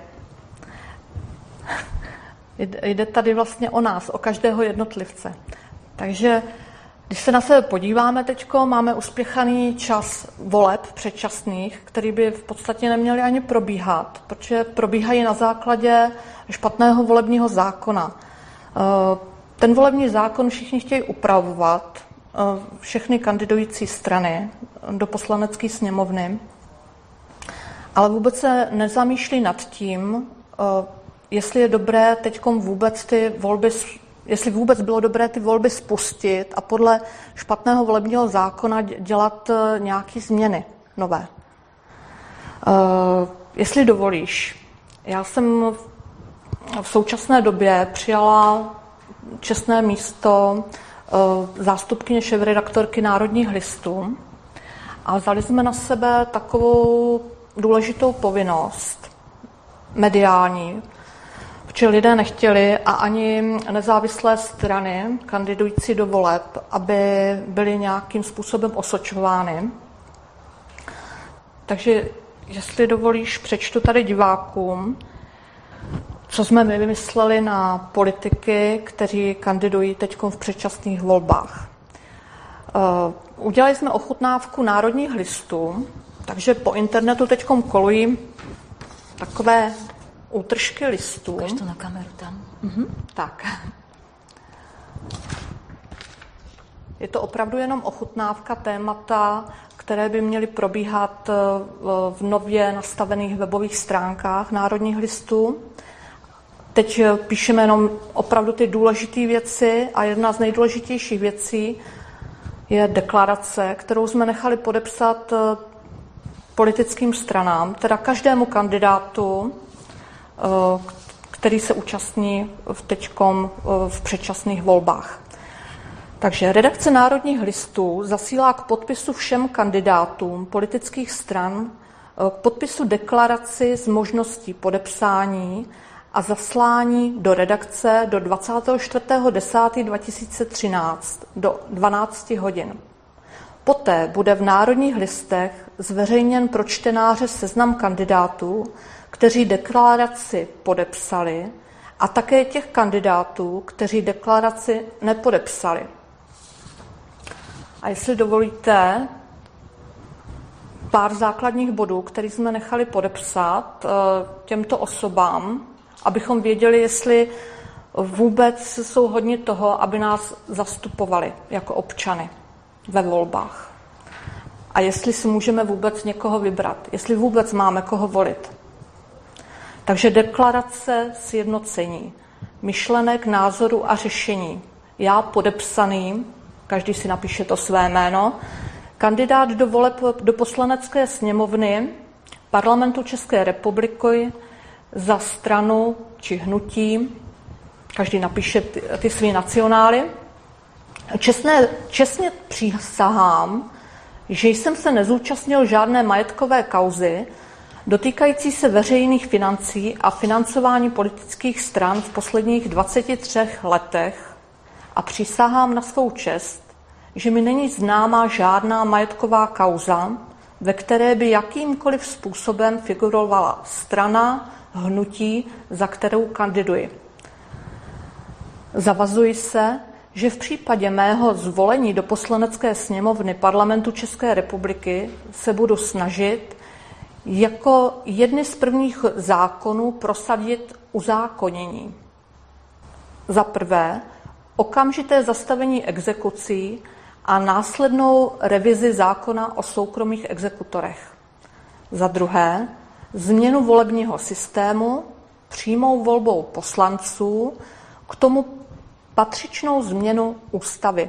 Jde tady vlastně o nás, o každého jednotlivce. Takže když se na sebe podíváme teďko, máme uspěchaný čas voleb předčasných, který by v podstatě neměly ani probíhat, protože probíhají na základě špatného volebního zákona. Ten volební zákon všichni chtějí upravovat, všechny kandidující strany do poslanecké sněmovny, ale vůbec se nezamýšlí nad tím, jestli je dobré teďkom vůbec ty volby, jestli vůbec bylo dobré ty volby spustit a podle špatného volebního zákona dělat nějaké změny nové. Jestli dovolíš, Já jsem v současné době přijala čestné místo zástupkyně šéfredaktorky Národních listů a vzali jsme na sebe takovou důležitou povinnost mediální, protože lidé nechtěli a ani nezávislé strany kandidující do voleb, aby byly nějakým způsobem osočovány. Takže, jestli dovolíš, přečtu tady divákům, co jsme my vymysleli na politiky, kteří kandidují teď v předčasných volbách. Udělali jsme ochutnávku Národních listů, takže po internetu teď kolují takové útržky listů. Ukaž to na kameru tam. Tak. Je to opravdu jenom ochutnávka témata, které by měly probíhat v nově nastavených webových stránkách Národních listů. Teď píšeme jenom opravdu ty důležité věci a jedna z nejdůležitějších věcí je deklarace, kterou jsme nechali podepsat politickým stranám, teda každému kandidátu, který se účastní teďkom v předčasných volbách. Takže redakce Národních listů zasílá k podpisu všem kandidátům politických stran k podpisu deklaraci s možností podepsání a zaslání do redakce do 24.10.2013 do 12 hodin. Poté bude v Národních listech zveřejněn pro čtenáře seznam kandidátů, kteří deklaraci podepsali, a také těch kandidátů, kteří deklaraci nepodepsali. A jestli dovolíte, pár základních bodů, které jsme nechali podepsat těmto osobám, abychom věděli, jestli vůbec jsou hodni toho, aby nás zastupovali jako občany ve volbách. A jestli si můžeme vůbec někoho vybrat, jestli vůbec máme koho volit. Takže deklarace sjednocení, myšlenek, názoru a řešení. Já podepsaný, každý si napíše to své jméno, kandidát do voleb do Poslanecké sněmovny Parlamentu České republiky za stranu či hnutí, každý napíše ty svý nacionály. Čestně přísahám, že jsem se nezúčastnil žádné majetkové kauzy dotýkající se veřejných financí a financování politických stran v posledních 23 letech a přísahám na svou čest, že mi není známá žádná majetková kauza, ve které by jakýmkoliv způsobem figurovala strana, hnutí, za kterou kandiduji. Zavazuji se, že v případě mého zvolení do Poslanecké sněmovny Parlamentu České republiky se budu snažit jako jedny z prvních zákonů prosadit uzákonění. Za prvé, okamžité zastavení exekucí a následnou revizi zákona o soukromých exekutorech. Za druhé, změnu volebního systému přímou volbou poslanců, k tomu patřičnou změnu ústavy.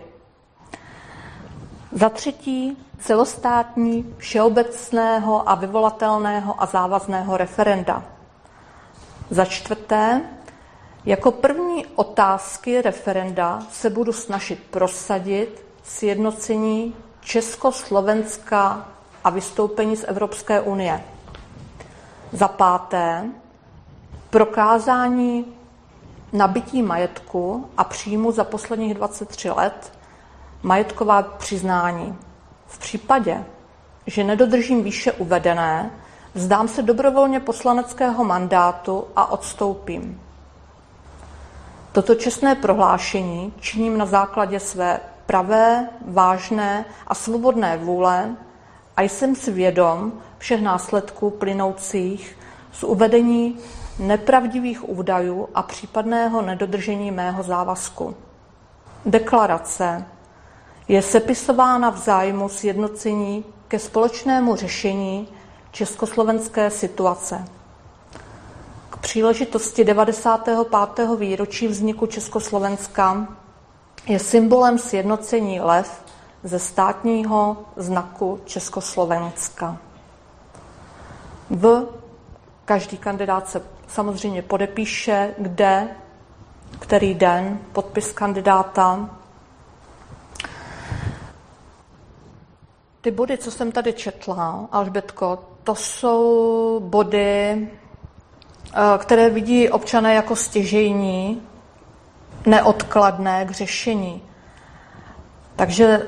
Za třetí, celostátní, všeobecného a vyvolatelného a závazného referenda. Za čtvrté, jako první otázky referenda se budu snažit prosadit sjednocení Československa a vystoupení z Evropské unie. Za páté, prokázání nabytí majetku a příjmu za posledních 23 let, majetková přiznání. V případě, že nedodržím výše uvedené, vzdám se dobrovolně poslaneckého mandátu a odstoupím. Toto čestné prohlášení činím na základě své pravé, vážné a svobodné vůle a jsem si vědom všech následků plynoucích z uvedení nepravdivých údajů a případného nedodržení mého závazku. Deklarace je sepisována v zájmu sjednocení ke společnému řešení československé situace. K příležitosti 95. výročí vzniku Československa je symbolem sjednocení lev ze státního znaku Československa. Každý kandidát se samozřejmě podepíše, kde, který den, podpis kandidáta. Ty body, co jsem tady četla, Alžbětko, to jsou body, které vidí občané jako stěžejní, neodkladné k řešení. Takže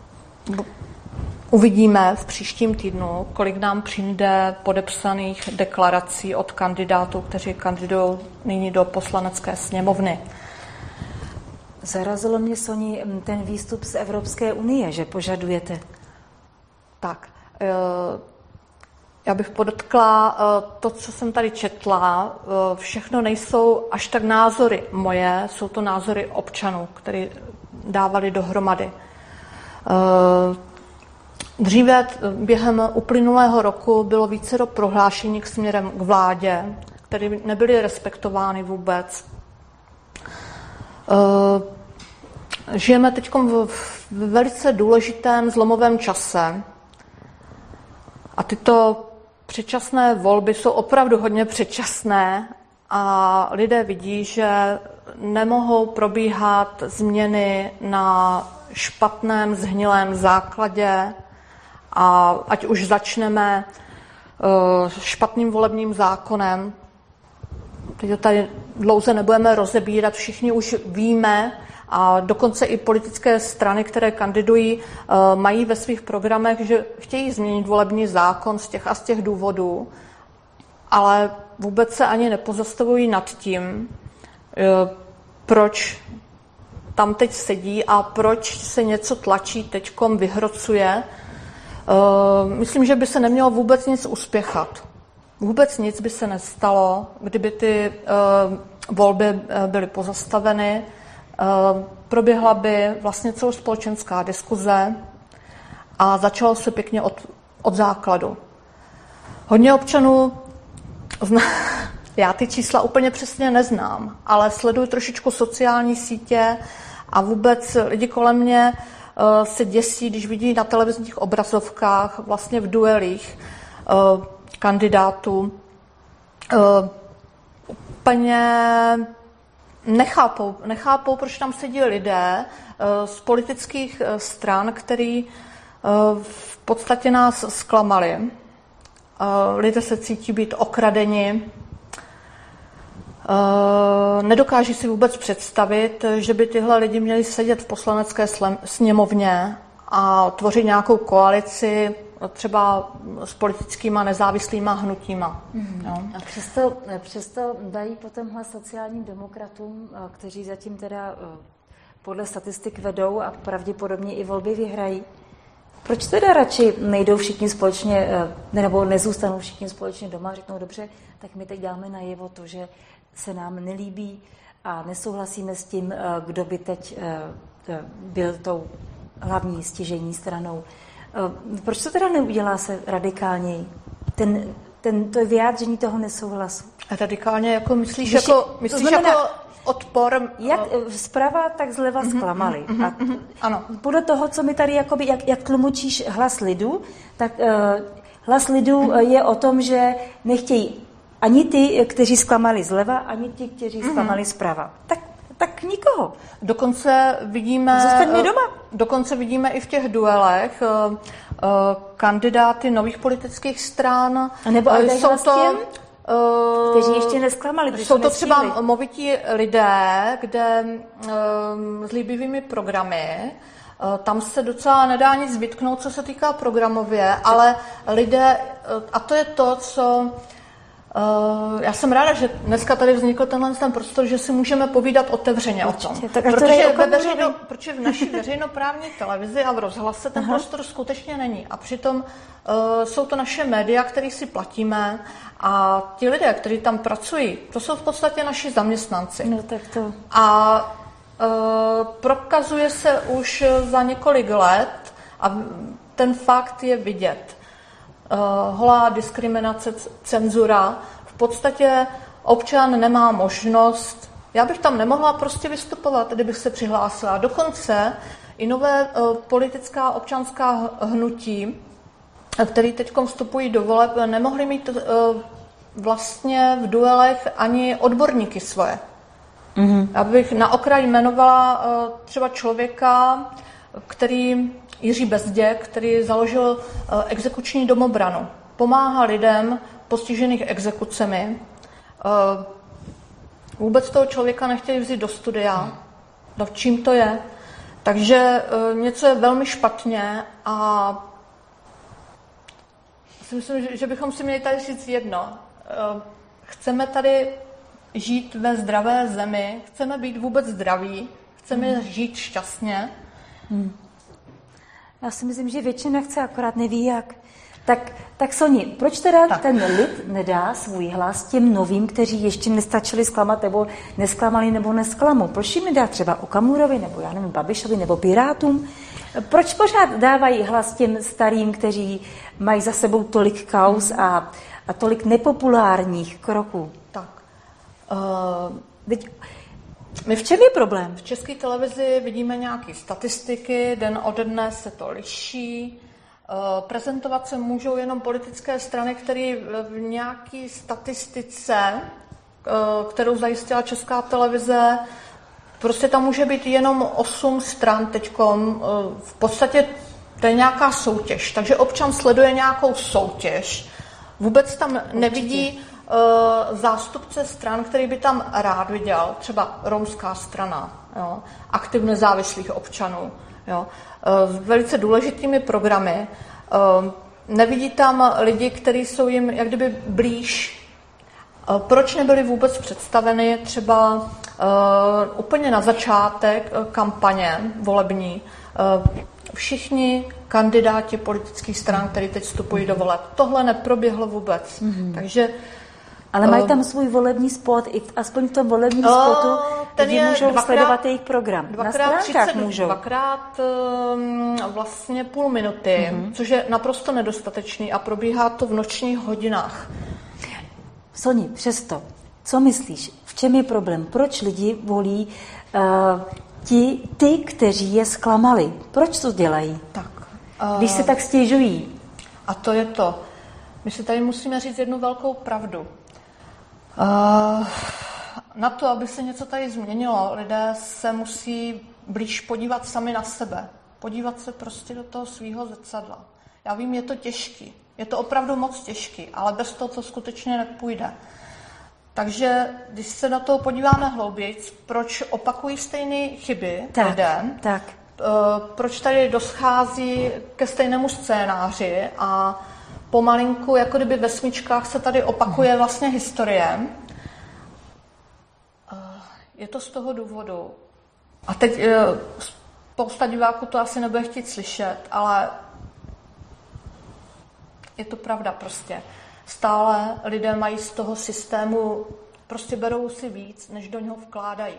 uvidíme v příštím týdnu, kolik nám přijde podepsaných deklarací od kandidátů, kteří kandidují nyní do Poslanecké sněmovny. Zarazilo mě, Soni, ten výstup z Evropské unie, že požadujete. Tak, já bych podotkla to, co jsem tady četla. Všechno nejsou až tak názory moje, jsou to názory občanů, které dávali dohromady. Dříve během uplynulého roku bylo vícero prohlášení k směrem k vládě, které nebyly respektovány vůbec. Žijeme teď v velice důležitém zlomovém čase a tyto předčasné volby jsou opravdu hodně předčasné a lidé vidí, že nemohou probíhat změny na špatném, zhnilém základě a ať už začneme špatným volebním zákonem. Teď to tady dlouze nebudeme rozebírat, všichni už víme a dokonce i politické strany, které kandidují, mají ve svých programech, že chtějí změnit volební zákon z těch důvodů, ale vůbec se ani nepozastavují nad tím, proč tam teď sedí a proč se něco tlačí, teďkom vyhrocuje. Myslím, že by se nemělo vůbec nic uspěchat. Vůbec nic by se nestalo, kdyby ty volby byly pozastaveny. Proběhla by vlastně celospolečenská diskuze a začalo se pěkně od základu. Hodně občanů, já ty čísla úplně přesně neznám, ale sleduju trošičku sociální sítě a vůbec lidi kolem mě se děsí, když vidí na televizních obrazovkách vlastně v duelích kandidátů. Úplně nechápou, proč tam sedí lidé z politických stran, který v podstatě nás zklamali. Lidé se cítí být okradeni. Nedokáží si vůbec představit, že by tyhle lidi měli sedět v Poslanecké sněmovně a tvořit nějakou koalici třeba s politickýma nezávislýma hnutíma. No. A přesto dají potom hlas sociálním demokratům, kteří zatím teda podle statistik vedou a pravděpodobně i volby vyhrají. Proč teda radši nejdou všichni společně, nebo nezůstanou všichni společně doma a řeknou, dobře, tak my teď dáme najevo to, že se nám nelíbí a nesouhlasíme s tím, kdo by teď byl tou hlavní stěžejní stranou. Proč to teda neudělá se radikálněji? To vyjádření toho nesouhlasu. Radikálně jako myslíš jako odpor? Jak zprava, tak zleva zklamali. Ano. Podle toho, co mi tady jakoby, jak tlumočíš hlas lidu, tak hlas lidu je o tom, že nechtějí ani ty, kteří zklamali zleva, ani ti, kteří zklamali zprava. Tak nikoho. Dokonce vidíme i v těch duelech kandidáty nových politických stran. Nebo jsou to kteří ještě nesklamali. Jsou to třeba movití lidé, kde s líbivými programy, tam se docela nedá nic vytknout, co se týká programově, ale lidé, a to je to, co já jsem ráda, že dneska tady vznikl ten prostor, že si můžeme povídat otevřeně o tom. Protože v naší veřejnoprávní televizi a v rozhlase ten prostor skutečně není. A přitom jsou to naše média, které si platíme a ti lidé, kteří tam pracují, to jsou v podstatě naši zaměstnanci. No, tak to. A prokazuje se už za několik let a ten fakt je vidět. Holá diskriminace, cenzura. V podstatě občan nemá možnost, já bych tam nemohla prostě vystupovat, kdybych se přihlásila. Dokonce i nové politická občanská hnutí, které teď vstupují do voleb, nemohly mít vlastně v duelech ani odborníky svoje. Já bych na okraj jmenovala třeba člověka, Jiří Bezděk, který založil exekuční domobranu. Pomáhá lidem postižených exekucemi. Vůbec toho člověka nechtěli vzít do studia. No, čím to je? Takže něco je velmi špatně a si myslím, že bychom si měli tady říct jedno. Chceme tady žít ve zdravé zemi, chceme být vůbec zdraví, chceme žít šťastně. Já si myslím, že většina chce, akorát neví jak. Tak Soni, proč teda ten lid nedá svůj hlas těm novým, kteří ještě nestačili zklamat, nebo nesklamali, nebo nesklamou? Proč jim nedá třeba Okamurovi, nebo já nevím, Babišovi, nebo Pirátům? Proč pořád dávají hlas těm starým, kteří mají za sebou tolik kauz a tolik nepopulárních kroků? Tak. V čem je problém? V České televizi vidíme nějaké statistiky, den ode dne se to liší. Prezentovat se můžou jenom politické strany, které v nějaké statistice, kterou zajistila Česká televize, prostě tam může být jenom 8 stran teďkom. V podstatě to je nějaká soutěž, takže občan sleduje nějakou soutěž. Vůbec tam nevidí zástupce stran, který by tam rád viděl, třeba romská strana, jo, aktiv nezávislých občanů, jo, s velice důležitými programy. Nevidí tam lidi, kteří jsou jim jak kdyby blíž. Proč nebyly vůbec představeny třeba úplně na začátek kampaně volební všichni kandidáti politických stran, kteří teď vstupují do voleb. Tohle neproběhlo vůbec. Takže ale mají tam svůj volební spot, i aspoň v tom volebním spotu, lidi můžou sledovat jejich program. Na stránkách můžou. Dvakrát vlastně půl minuty, což je naprosto nedostatečný a probíhá to v nočních hodinách. Soni, přesto, co myslíš? V čem je problém? Proč lidi volí ty, kteří je zklamali? Proč to dělají? Tak, když se tak stěžují. A to je to. My si tady musíme říct jednu velkou pravdu. Na to, aby se něco tady změnilo, lidé se musí blíž podívat sami na sebe. Podívat se prostě do toho svýho zrcadla. Já vím, je to těžký. Je to opravdu moc těžký, ale bez toho to skutečně nepůjde. Takže když se na to podíváme hlouběji, proč opakují stejné chyby lidé, proč tady doschází ke stejnému scénáři a pomalinku, jako kdyby ve smyčkách se tady opakuje vlastně historie. Je to z toho důvodu. A teď spousta diváků to asi nebude chtít slyšet, ale je to pravda prostě. Stále lidé mají z toho systému, prostě berou si víc, než do něho vkládají.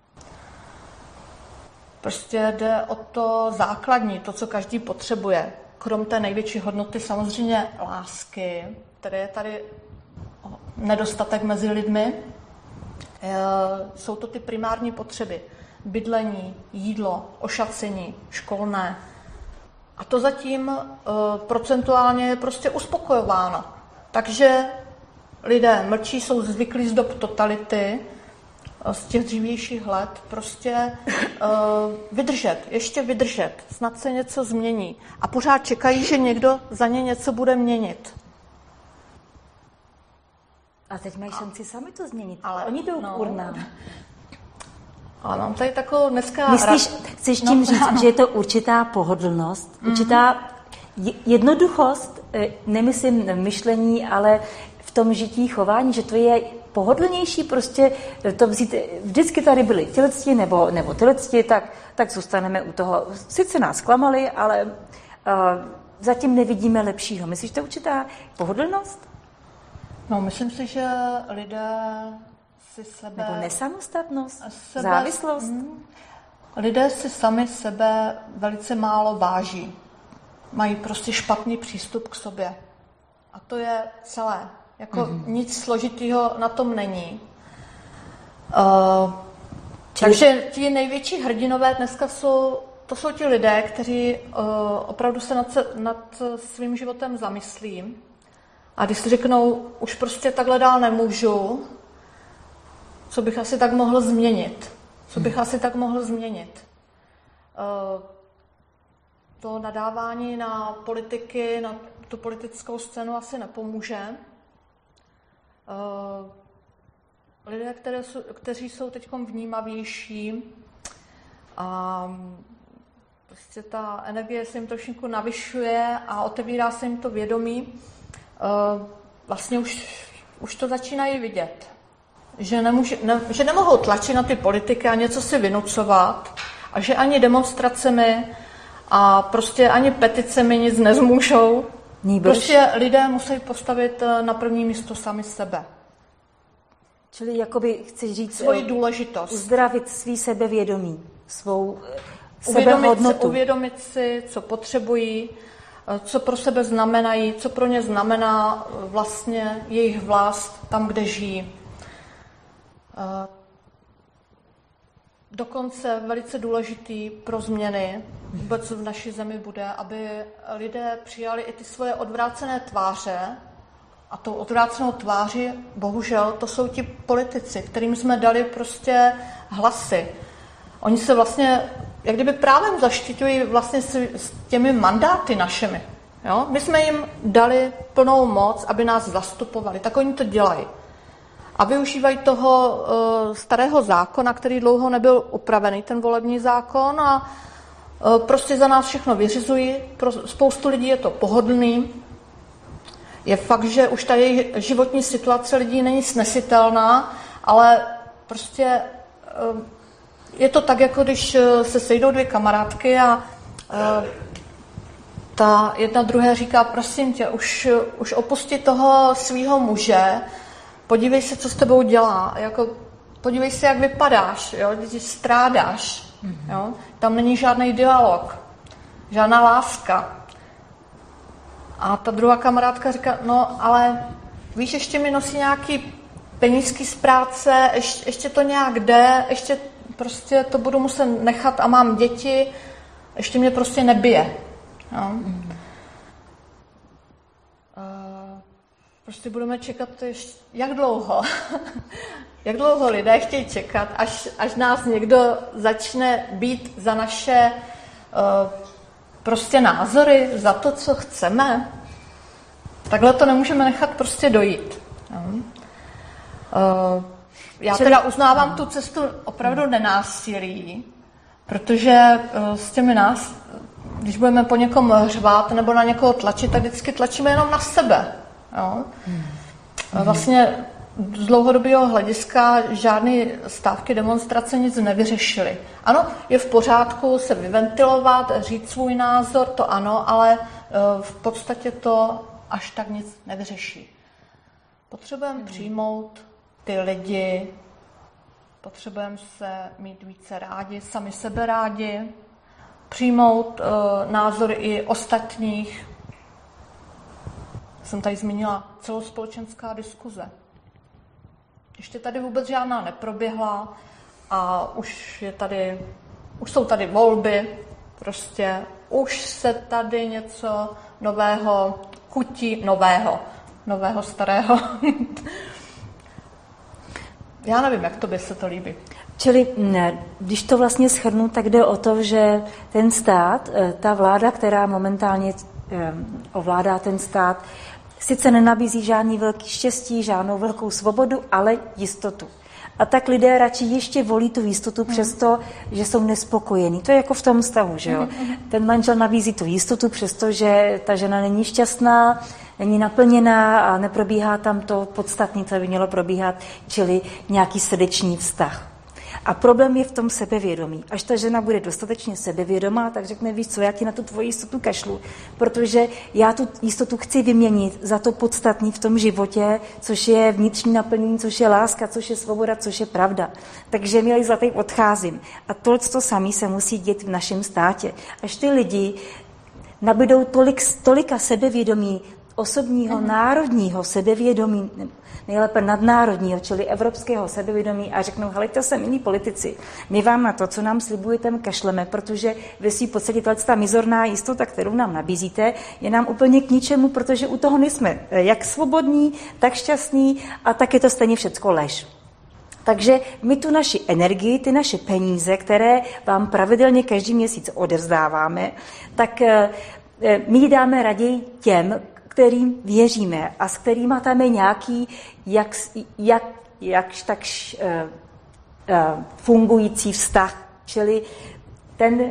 Prostě jde o to základní, to, co každý potřebuje. Krom té největší hodnoty samozřejmě lásky, které je tady nedostatek mezi lidmi, jsou to ty primární potřeby. Bydlení, jídlo, ošacení, školné. A to zatím procentuálně je prostě uspokojováno. Takže lidé mlčí, jsou zvyklí z dob totality, z těch dřívějších let, prostě ještě vydržet, snad se něco změní. A pořád čekají, že někdo za ně něco bude měnit. A teď mají šanci sami to změnit, ale oni jdou k urnám. Ale mám tady takovou dneska... Myslíš, chceš tím říct, že je to určitá pohodlnost, určitá jednoduchost, nemyslím myšlení, ale v tom žití, chování, že to je pohodlnější prostě to vzít, vždycky tady byli tělecti nebo tylecti, tak zůstaneme u toho. Sice nás klamali, ale zatím nevidíme lepšího. Myslíš, to je určitá pohodlnost? No, myslím si, že lidé si sebe... Nebo nesamostatnost, závislost? Lidé si sami sebe velice málo váží. Mají prostě špatný přístup k sobě. A to je celé. Jako nic složitýho na tom není. Takže ti největší hrdinové dneska jsou ti lidé, kteří opravdu se nad svým životem zamyslí A když si řeknou, už prostě takhle dál nemůžu, co bych asi tak mohl změnit? To nadávání na politiky, na tu politickou scénu asi nepomůže. Lidé, kteří jsou teď vnímavější a prostě ta energie se jim trošku navyšuje a otevírá se jim to vědomí, vlastně už to začínají vidět. Že nemohou tlačit na ty politiky a něco si vynucovat a že ani demonstracemi a prostě ani peticemi nic nezmůžou. Prostě lidé musí postavit na první místo sami sebe. Čili jakoby chceš říct svoji důležitost. Uzdravit svý sebevědomí, svou sebehodnotu. Uvědomit si, co potřebují, co pro sebe znamenají, co pro ně znamená vlastně jejich vlast tam, kde žijí. Dokonce velice důležitý pro změny vůbec v naší zemi bude, aby lidé přijali i ty svoje odvrácené tváře. A tou odvrácenou tváři, bohužel, to jsou ti politici, kterým jsme dali prostě hlasy. Oni se vlastně, jak kdyby právem zaštiťují vlastně s těmi mandáty našimi. Jo? My jsme jim dali plnou moc, aby nás zastupovali. Tak oni to dělají. A využívají toho starého zákona, který dlouho nebyl upravený, ten volební zákon, a prostě za nás všechno vyřizují. Pro spoustu lidí je to pohodlný. Je fakt, že už ta jejich životní situace lidí není snesitelná, ale prostě je to tak, jako když se sejdou dvě kamarádky a ta jedna druhé říká, prosím tě, už opusti toho svýho muže, podívej se, co s tebou dělá, jako, podívej se, jak vypadáš, jo, když strádáš, jo, tam není žádný dialog, žádná láska. A ta druhá kamarádka říká, no ale víš, ještě mi nosí nějaký penízky z práce, ještě to nějak jde, ještě prostě to budu muset nechat a mám děti, ještě mě prostě nebije. No. Prostě budeme čekat ještě, jak dlouho? Jak dlouho lidé chtějí čekat, až nás někdo začne bít za naše prostě názory, za to, co chceme. Takhle to nemůžeme nechat prostě dojít. Já teda uznávám tu cestu opravdu nenásilí, protože s těmi když budeme po někom řvát nebo na někoho tlačit, tak vždycky tlačíme jenom na sebe. Jo? Vlastně z dlouhodobého hlediska žádné stávky, demonstrace nic nevyřešily. Ano, je v pořádku se vyventilovat, říct svůj názor, to ano, ale v podstatě to až tak nic nevyřeší. Potřebujeme přijmout ty lidi, potřebujeme se mít více rádi, sami sebe rádi, přijmout názory i ostatních. Jsem tady zmínila celospolečenská diskuze. Ještě tady vůbec žádná neproběhla a už jsou tady volby, prostě už se tady něco nového chutí, nového starého. Já nevím, jak tobě se to líbí. Čili když to vlastně shrnu, tak jde o to, že ten stát, ta vláda, která momentálně ovládá ten stát, sice nenabízí žádný velký štěstí, žádnou velkou svobodu, ale jistotu. A tak lidé radši ještě volí tu jistotu přesto, že jsou nespokojení. To je jako v tom stavu, že jo. Ten manžel nabízí tu jistotu, přestože ta žena není šťastná, není naplněná a neprobíhá tam to podstatné, co by mělo probíhat, čili nějaký srdeční vztah. A problém je v tom sebevědomí. Až ta žena bude dostatečně sebevědomá, tak řekne, víš co, já ti na tu tvoji jistotu kašlu, protože já tu jistotu chci vyměnit za to podstatné v tom životě, což je vnitřní naplnění, což je láska, což je svoboda, což je pravda. Takže milí zlatý, odcházím. A to samé se musí dět v našem státě. Až ty lidi nabydou tolika sebevědomí, osobního, národního sebevědomí, nejlépe nadnárodního, čili evropského sebevědomí a řeknou, hele, to jsme jiní politici. My vám na to, co nám slibujete, kašleme, protože vy si v podstatě ta mizorná jistota, kterou nám nabízíte, je nám úplně k ničemu, protože u toho nejsme jak svobodní, tak šťastní a tak je to stejně všecko lež. Takže my tu naši energii, ty naše peníze, které vám pravidelně každý měsíc odevzdáváme, tak my ji dáme raději těm, kterým věříme a s kterými máme nějaký jakž takž fungující vztah. Čili ten,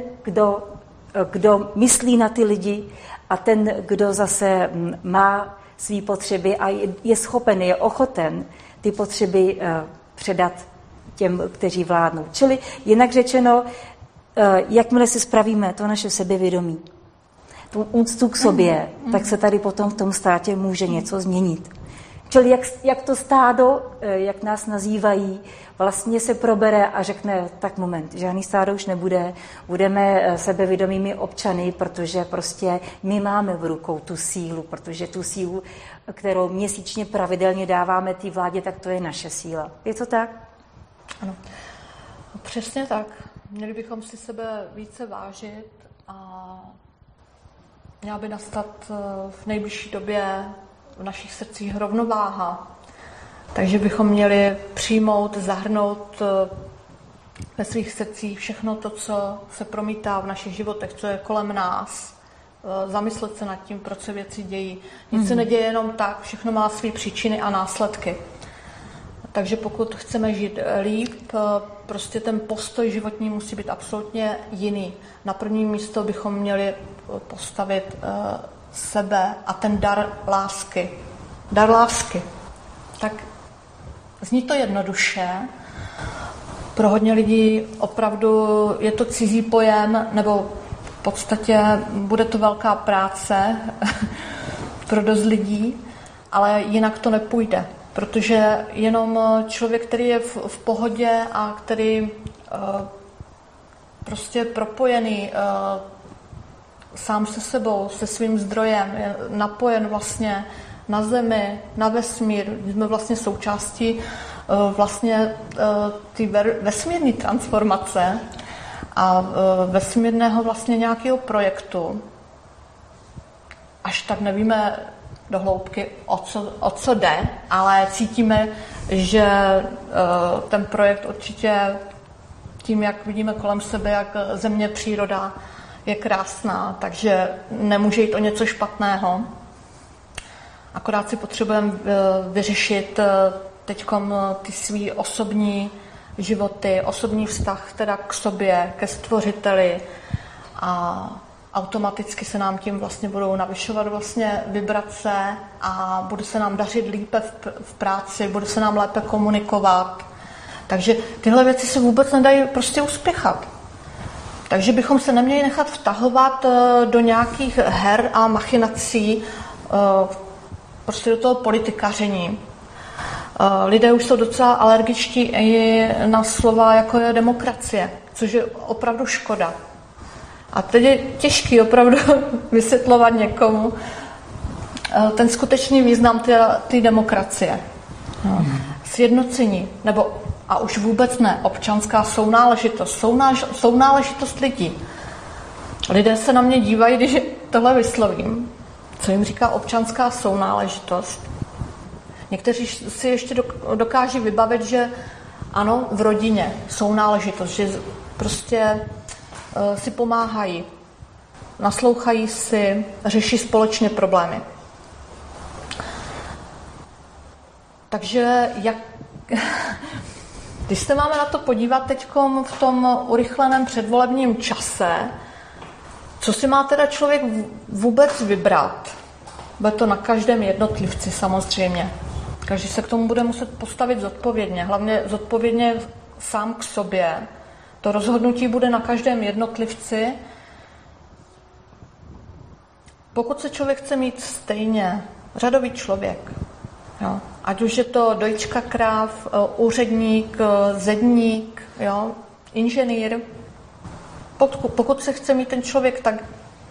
kdo myslí na ty lidi a ten, kdo zase má své potřeby a je schopen, je ochoten ty potřeby předat těm, kteří vládnou. Čili jinak řečeno, jakmile si spravíme to naše sebevědomí, tu úctu k sobě, tak se tady potom v tom státě může něco změnit. Čili jak to stádo, jak nás nazývají, vlastně se probere a řekne, tak moment, žádný stádo už nebude, budeme sebevědomými občany, protože prostě my máme v rukou tu sílu, protože tu sílu, kterou měsíčně pravidelně dáváme té vládě, tak to je naše síla. Je to tak? Ano, přesně tak. Měli bychom si sebe více vážit a měla by nastat v nejbližší době v našich srdcích rovnováha. Takže bychom měli přijmout, zahrnout ve svých srdcích všechno to, co se promítá v našich životech, co je kolem nás. Zamyslet se nad tím, proč se věci dějí. Nic se neděje jenom tak, všechno má své příčiny a následky. Takže pokud chceme žít líp, prostě ten postoj životní musí být absolutně jiný. Na první místo bychom měli postavit sebe a ten dar lásky. Dar lásky. Tak zní to jednoduše. Pro hodně lidí opravdu je to cizí pojem, nebo v podstatě bude to velká práce pro dost lidí, ale jinak to nepůjde. Protože jenom člověk, který je v pohodě a který prostě je propojený sám se sebou, se svým zdrojem, je napojen vlastně na zemi, na vesmír, jsme vlastně součástí vlastně ty vesmírné transformace a vesmírného vlastně nějakého projektu. Až tak nevíme do hloubky, o co jde, ale cítíme, že ten projekt určitě tím, jak vidíme kolem sebe, jak země, příroda je krásná, takže nemůže jít o něco špatného. Akorát si potřebujeme vyřešit teďkom ty svý osobní životy, osobní vztah teda k sobě, ke stvořiteli a automaticky se nám tím vlastně budou navyšovat vlastně vibrace a bude se nám dařit lépe v práci, bude se nám lépe komunikovat. Takže tyhle věci se vůbec nedají prostě uspěchat. Takže bychom se neměli nechat vtahovat do nějakých her a machinací, prostě do toho politikaření. Lidé už jsou docela alergičtí i na slova, jako je demokracie, což je opravdu škoda. A teď je těžký opravdu vysvětlovat někomu ten skutečný význam té demokracie. Sjednocení, nebo a už vůbec ne, občanská sounáležitost, sounáležitost lidí. Lidé se na mě dívají, když tohle vyslovím, co jim říká občanská sounáležitost. Někteří si ještě dokáží vybavit, že ano, v rodině sounáležitost, že prostě si pomáhají, naslouchají si, řeší společně problémy. Takže když se máme na to podívat teďkom v tom urychleném předvolebním čase, co si má teda člověk vůbec vybrat? Bude to na každém jednotlivci samozřejmě. Každý se k tomu bude muset postavit zodpovědně, hlavně zodpovědně sám k sobě. To rozhodnutí bude na každém jednotlivci. Pokud se člověk chce mít stejně, řadový člověk, jo, ať už je to dojička kráv, úředník, zedník, jo, inženýr, pokud se chce mít ten člověk tak,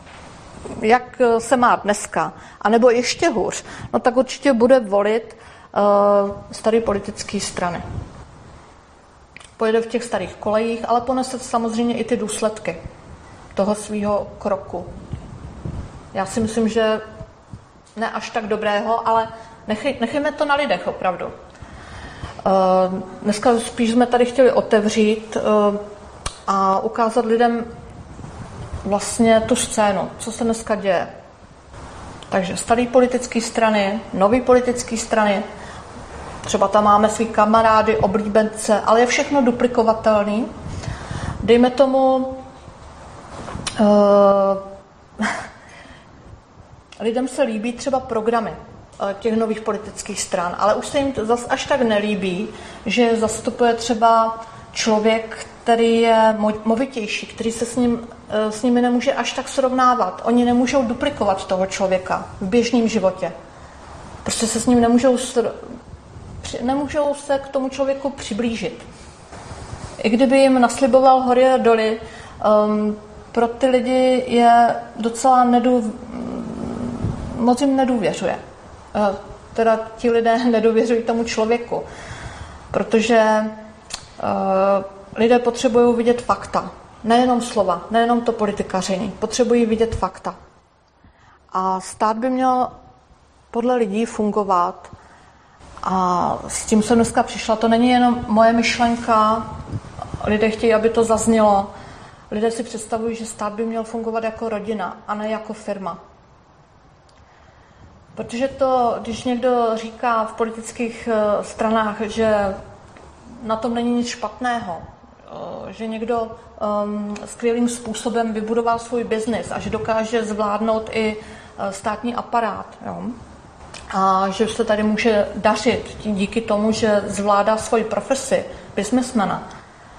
jak se má dneska, anebo ještě hůř, no tak určitě bude volit staré politické strany. Pojede v těch starých kolejích, ale ponese samozřejmě i ty důsledky toho svýho kroku. Já si myslím, že ne až tak dobrého, ale nechejme to na lidech opravdu. Dneska spíš jsme tady chtěli otevřít a ukázat lidem vlastně tu scénu, co se dneska děje. Takže staré politické strany, nové politické strany, třeba tam máme svý kamarády, oblíbence, ale je všechno duplikovatelný. Dejme tomu, lidem se líbí třeba programy těch nových politických stran, ale už se jim to zas až tak nelíbí, že zastupuje třeba člověk, který je movitější, který se s nimi nemůže až tak srovnávat. Oni nemůžou duplikovat toho člověka v běžném životě. Prostě se s ním nemůžou se k tomu člověku přiblížit. I kdyby jim nasliboval hory a doly, pro ty lidi je docela moc jim nedůvěřuje. Teda ti lidé nedůvěřují tomu člověku, protože lidé potřebují vidět fakta. Nejenom slova, nejenom to politikaření. Potřebují vidět fakta. A stát by měl podle lidí fungovat. A s tím jsem dneska přišla. To není jenom moje myšlenka. Lidé chtějí, aby to zaznělo. Lidé si představují, že stát by měl fungovat jako rodina a ne jako firma. Protože to, když někdo říká v politických stranách, že na tom není nic špatného, že někdo skvělým způsobem vybudoval svůj biznis a že dokáže zvládnout i státní aparát, jo? A že se tady může dařit díky tomu, že zvládá svoji profesi biznesmena.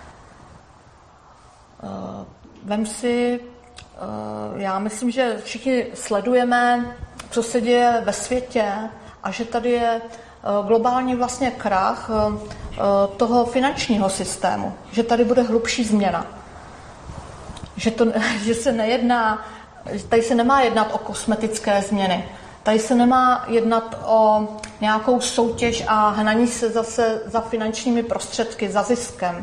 Vem si, já myslím, že všichni sledujeme, co se děje ve světě a že tady je globální vlastně krach toho finančního systému, že tady bude hlubší změna. Že se nejedná, tady se nemá jednat o kosmetické změny, tady se nemá jednat o nějakou soutěž a hnaní se zase za finančními prostředky, za ziskem.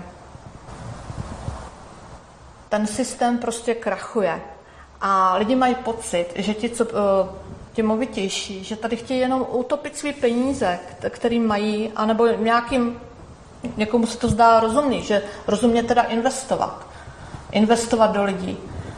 Ten systém prostě krachuje a lidi mají pocit, že ti movitější, že tady chtějí jenom utopit svý peníze, který mají, anebo někomu se to zdá rozumný, že rozumně teda investovat do lidí.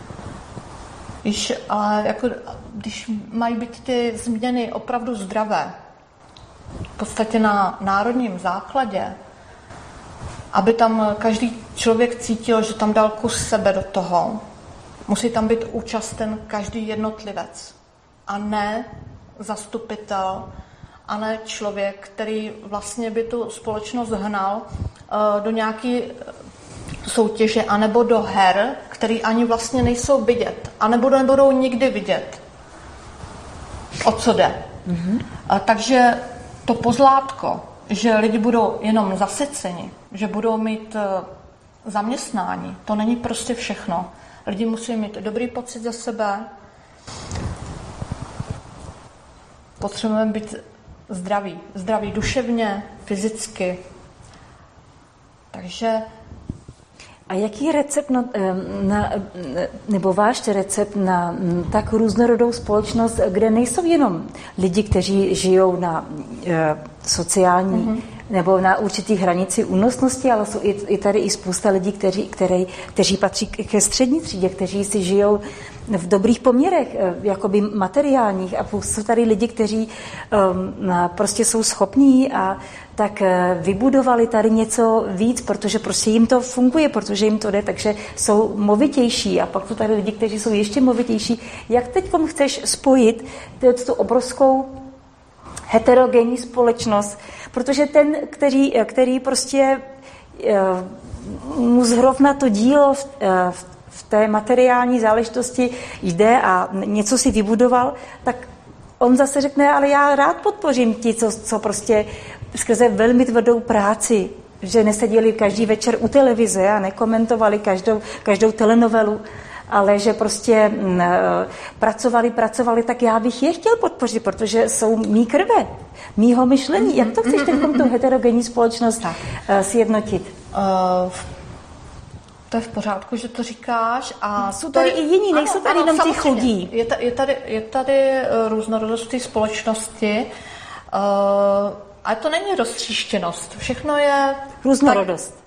Když mají být ty změny opravdu zdravé, v podstatě na národním základě, aby tam každý člověk cítil, že tam dal kus sebe do toho, musí tam být účasten každý jednotlivec a ne zastupitel, a ne člověk, který vlastně by tu společnost hnal do nějaké soutěže anebo do her, které ani vlastně nejsou vidět, anebo nebudou nikdy vidět, o co jde. Mm-hmm. Takže to pozlátko, že lidi budou jenom zasyceni, že budou mít zaměstnání, to není prostě všechno. Lidi musí mít dobrý pocit za sebe, potřebujeme být zdraví duševně, fyzicky. Takže... A jaký recept nebo váš recept na tak různorodou společnost, kde nejsou jenom lidi, kteří žijou na sociální nebo na určitých hranici únosnosti, ale jsou i tady i spousta lidí, kteří patří ke střední třídě, kteří si žijou v dobrých poměrech, jakoby materiálních, a jsou tady lidi, kteří prostě jsou schopní a tak vybudovali tady něco víc, protože prostě jim to funguje, protože jim to jde, takže jsou movitější, a pak jsou tady lidi, kteří jsou ještě movitější. Jak teď chceš spojit tu obrovskou heterogenní společnost, protože ten, který prostě mu zrovna to dílo v té materiální záležitosti jde a něco si vybudoval, tak on zase řekne, ale já rád podpořím ti, co prostě skrze velmi tvrdou práci, že neseděli každý večer u televize a nekomentovali každou telenovelu, ale že prostě pracovali, tak já bych je chtěl podpořit, protože jsou mý krve, mýho myšlení. Jak to chceš tu heterogenní společnost sjednotit? To je v pořádku, že to říkáš. A jsou tady i jiní, nejsou tady jenom ty chudí. Je tady různorodost té společnosti, ale to není roztříštěnost. Všechno je... Různorodost.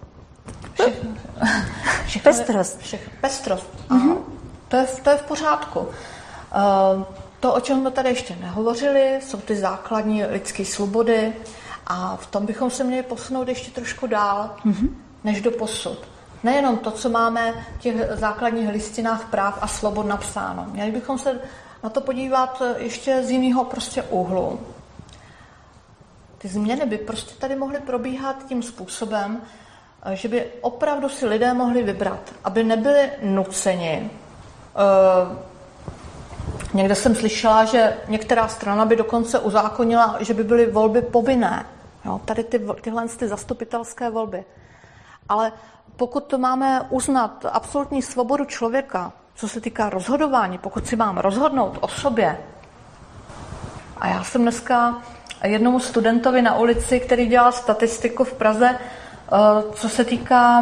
Pestrost. Pestrost. To je v pořádku. To, o čem jsme tady ještě nehovořili, jsou ty základní lidské svobody a v tom bychom se měli posunout ještě trošku dál, než do posud. Nejenom to, co máme v těch základních listinách práv a svobod napsáno. Měli bychom se na to podívat ještě z jiného prostě úhlu. Ty změny by prostě tady mohly probíhat tím způsobem, že by opravdu si lidé mohli vybrat, aby nebyli nuceni. Někde jsem slyšela, že některá strana by dokonce uzákonila, že by byly volby povinné. Jo, tady tyhle zastupitelské volby. Ale pokud to máme uznat absolutní svobodu člověka, co se týká rozhodování, pokud si mám rozhodnout o sobě. A já jsem dneska jednomu studentovi na ulici, který dělal statistiku v Praze, co se týká,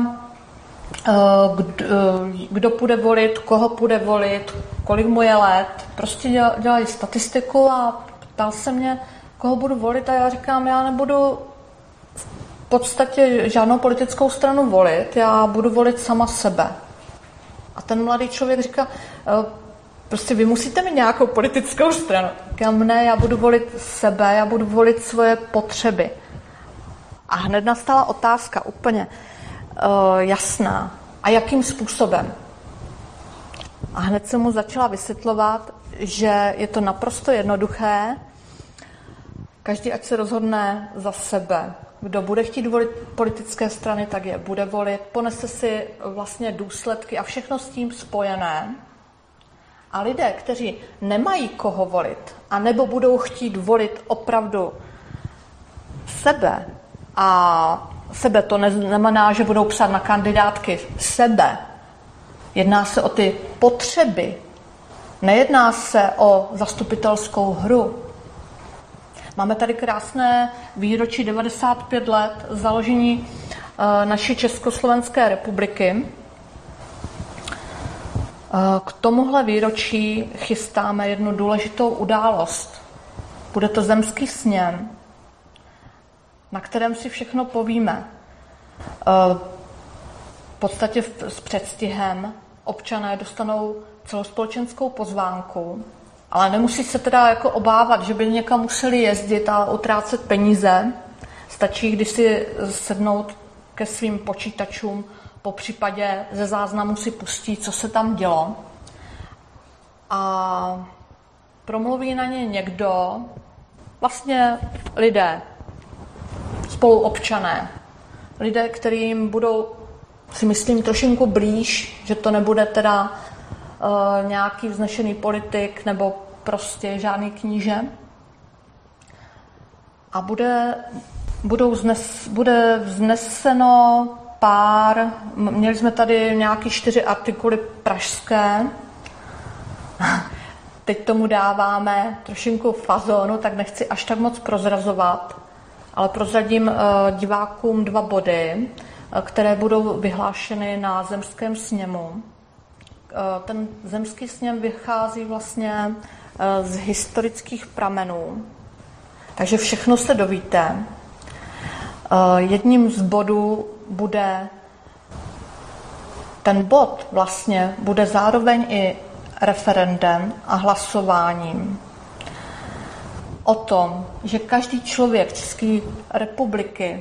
kdo půjde volit, koho půjde volit, kolik mu je let. Prostě dělali statistiku a ptal se mě, koho budu volit a já říkám, já nebudu v podstatě žádnou politickou stranu volit, já budu volit sama sebe. A ten mladý člověk říká, prostě vy musíte mít nějakou politickou stranu. Říkám, ne, já budu volit sebe, já budu volit svoje potřeby. A hned nastala otázka úplně jasná. A jakým způsobem? A hned jsem mu začala vysvětlovat, že je to naprosto jednoduché. Každý, ať se rozhodne za sebe. Kdo bude chtít volit politické strany, tak je bude volit. Ponese si vlastně důsledky a všechno s tím spojené. A lidé, kteří nemají koho volit, anebo budou chtít volit opravdu sebe, a sebe to neznamená, že budou psát na kandidátky sebe. Jedná se o ty potřeby. Nejedná se o zastupitelskou hru. Máme tady krásné výročí 95 let založení naší Československé republiky. K tomuhle výročí chystáme jednu důležitou událost. Bude to zemský sněm, na kterém si všechno povíme. V podstatě s předstihem občané dostanou celospolečenskou pozvánku, ale nemusí se teda jako obávat, že by někam museli jezdit a utrácet peníze. Stačí, když si sednout ke svým počítačům, po případě ze záznamu si pustí, co se tam dělo. A promluví na ně někdo, vlastně lidé, spoluobčané, lidé, kterým budou, si myslím, trošinku blíž, že to nebude teda nějaký vznešený politik nebo prostě žádný kníže. A bude vzneseno pár, měli jsme tady nějaký 4 artikuly pražské, teď tomu dáváme trošinku fazonu, tak nechci až tak moc prozrazovat, ale prozradím divákům 2 body, které budou vyhlášeny na zemském sněmu. Ten zemský sněm vychází vlastně z historických pramenů, takže všechno se dovíte. Jedním z bodů bude, ten bod vlastně bude zároveň i referendem a hlasováním o tom, že každý člověk České republiky,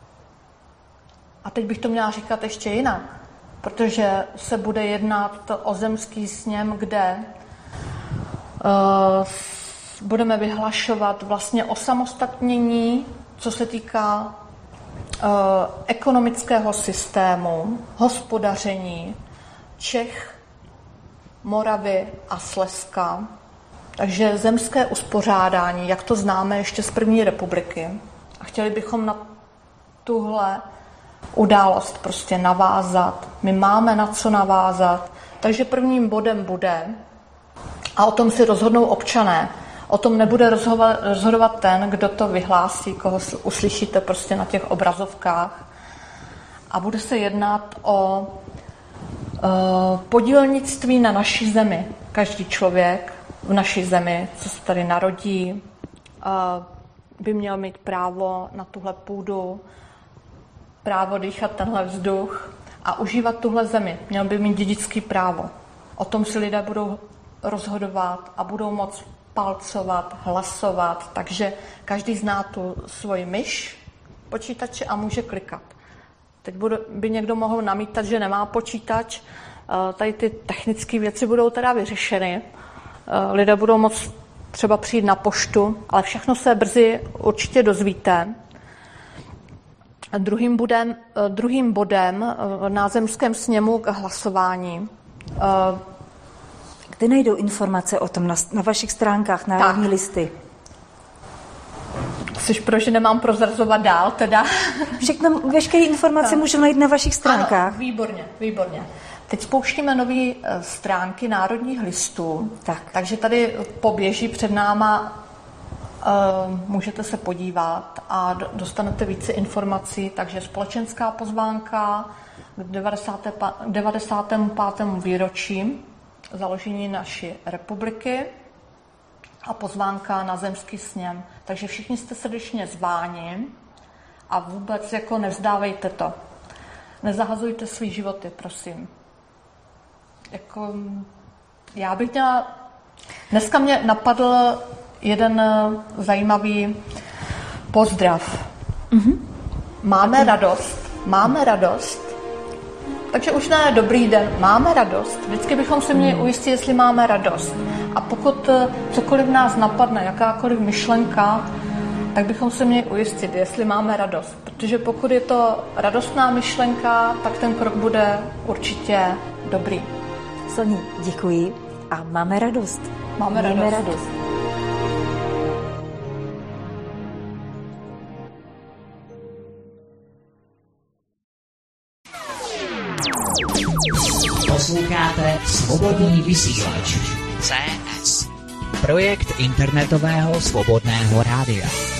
a teď bych to měla říkat ještě jinak, protože se bude jednat o zemský sněm, kde budeme vyhlašovat vlastně osamostatnění, co se týká ekonomického systému, hospodaření Čech, Moravy a Slezska. Takže zemské uspořádání, jak to známe ještě z první republiky. A chtěli bychom na tuhle událost prostě navázat. My máme na co navázat. Takže prvním bodem bude, a o tom si rozhodnou občané, o tom nebude rozhodovat ten, kdo to vyhlásí, koho uslyšíte prostě na těch obrazovkách. A bude se jednat o podílnictví na naší zemi. Každý člověk v naší zemi, co se tady narodí, by měl mít právo na tuhle půdu, právo dýchat tenhle vzduch a užívat tuhle zemi. Měl by mít dědický právo. O tom si lidé budou rozhodovat a budou moct palcovat, hlasovat, takže každý zná tu svoji myš počítače a může klikat. Teď by někdo mohl namítat, že nemá počítač, tady ty technické věci budou teda vyřešeny, lidé budou moct třeba přijít na poštu, ale všechno se brzy určitě dozvíte. Druhým bodem na zemském sněmu k hlasování. Kde najdou informace o tom na vašich stránkách, národní listy? Což že nemám prozrazovat dál, teda. Všechno, veškeré informace můžou najít na vašich stránkách. Ano, výborně. Teď spouštíme nové stránky národních listů, takže tady poběží před náma, můžete se podívat a dostanete více informací, takže společenská pozvánka k 95. výročí založení naší republiky a pozvánka na zemský sněm. Takže všichni jste srdečně zváni a vůbec jako nevzdávejte to. Nezahazujte svý životy, prosím. Jako, já bych měla... Dneska mě napadl jeden zajímavý pozdrav. Mm-hmm. Máme radost. Takže už ne dobrý den, máme radost. Vždycky bychom se měli ujistit, jestli máme radost. A pokud cokoliv nás napadne, jakákoliv myšlenka, tak bychom se měli ujistit, jestli máme radost. Protože pokud je to radostná myšlenka, tak ten krok bude určitě dobrý. Soni, děkuji a máme radost. Máme radost. Posloucháte Svobodný vysílač CS. Projekt internetového svobodného rádia.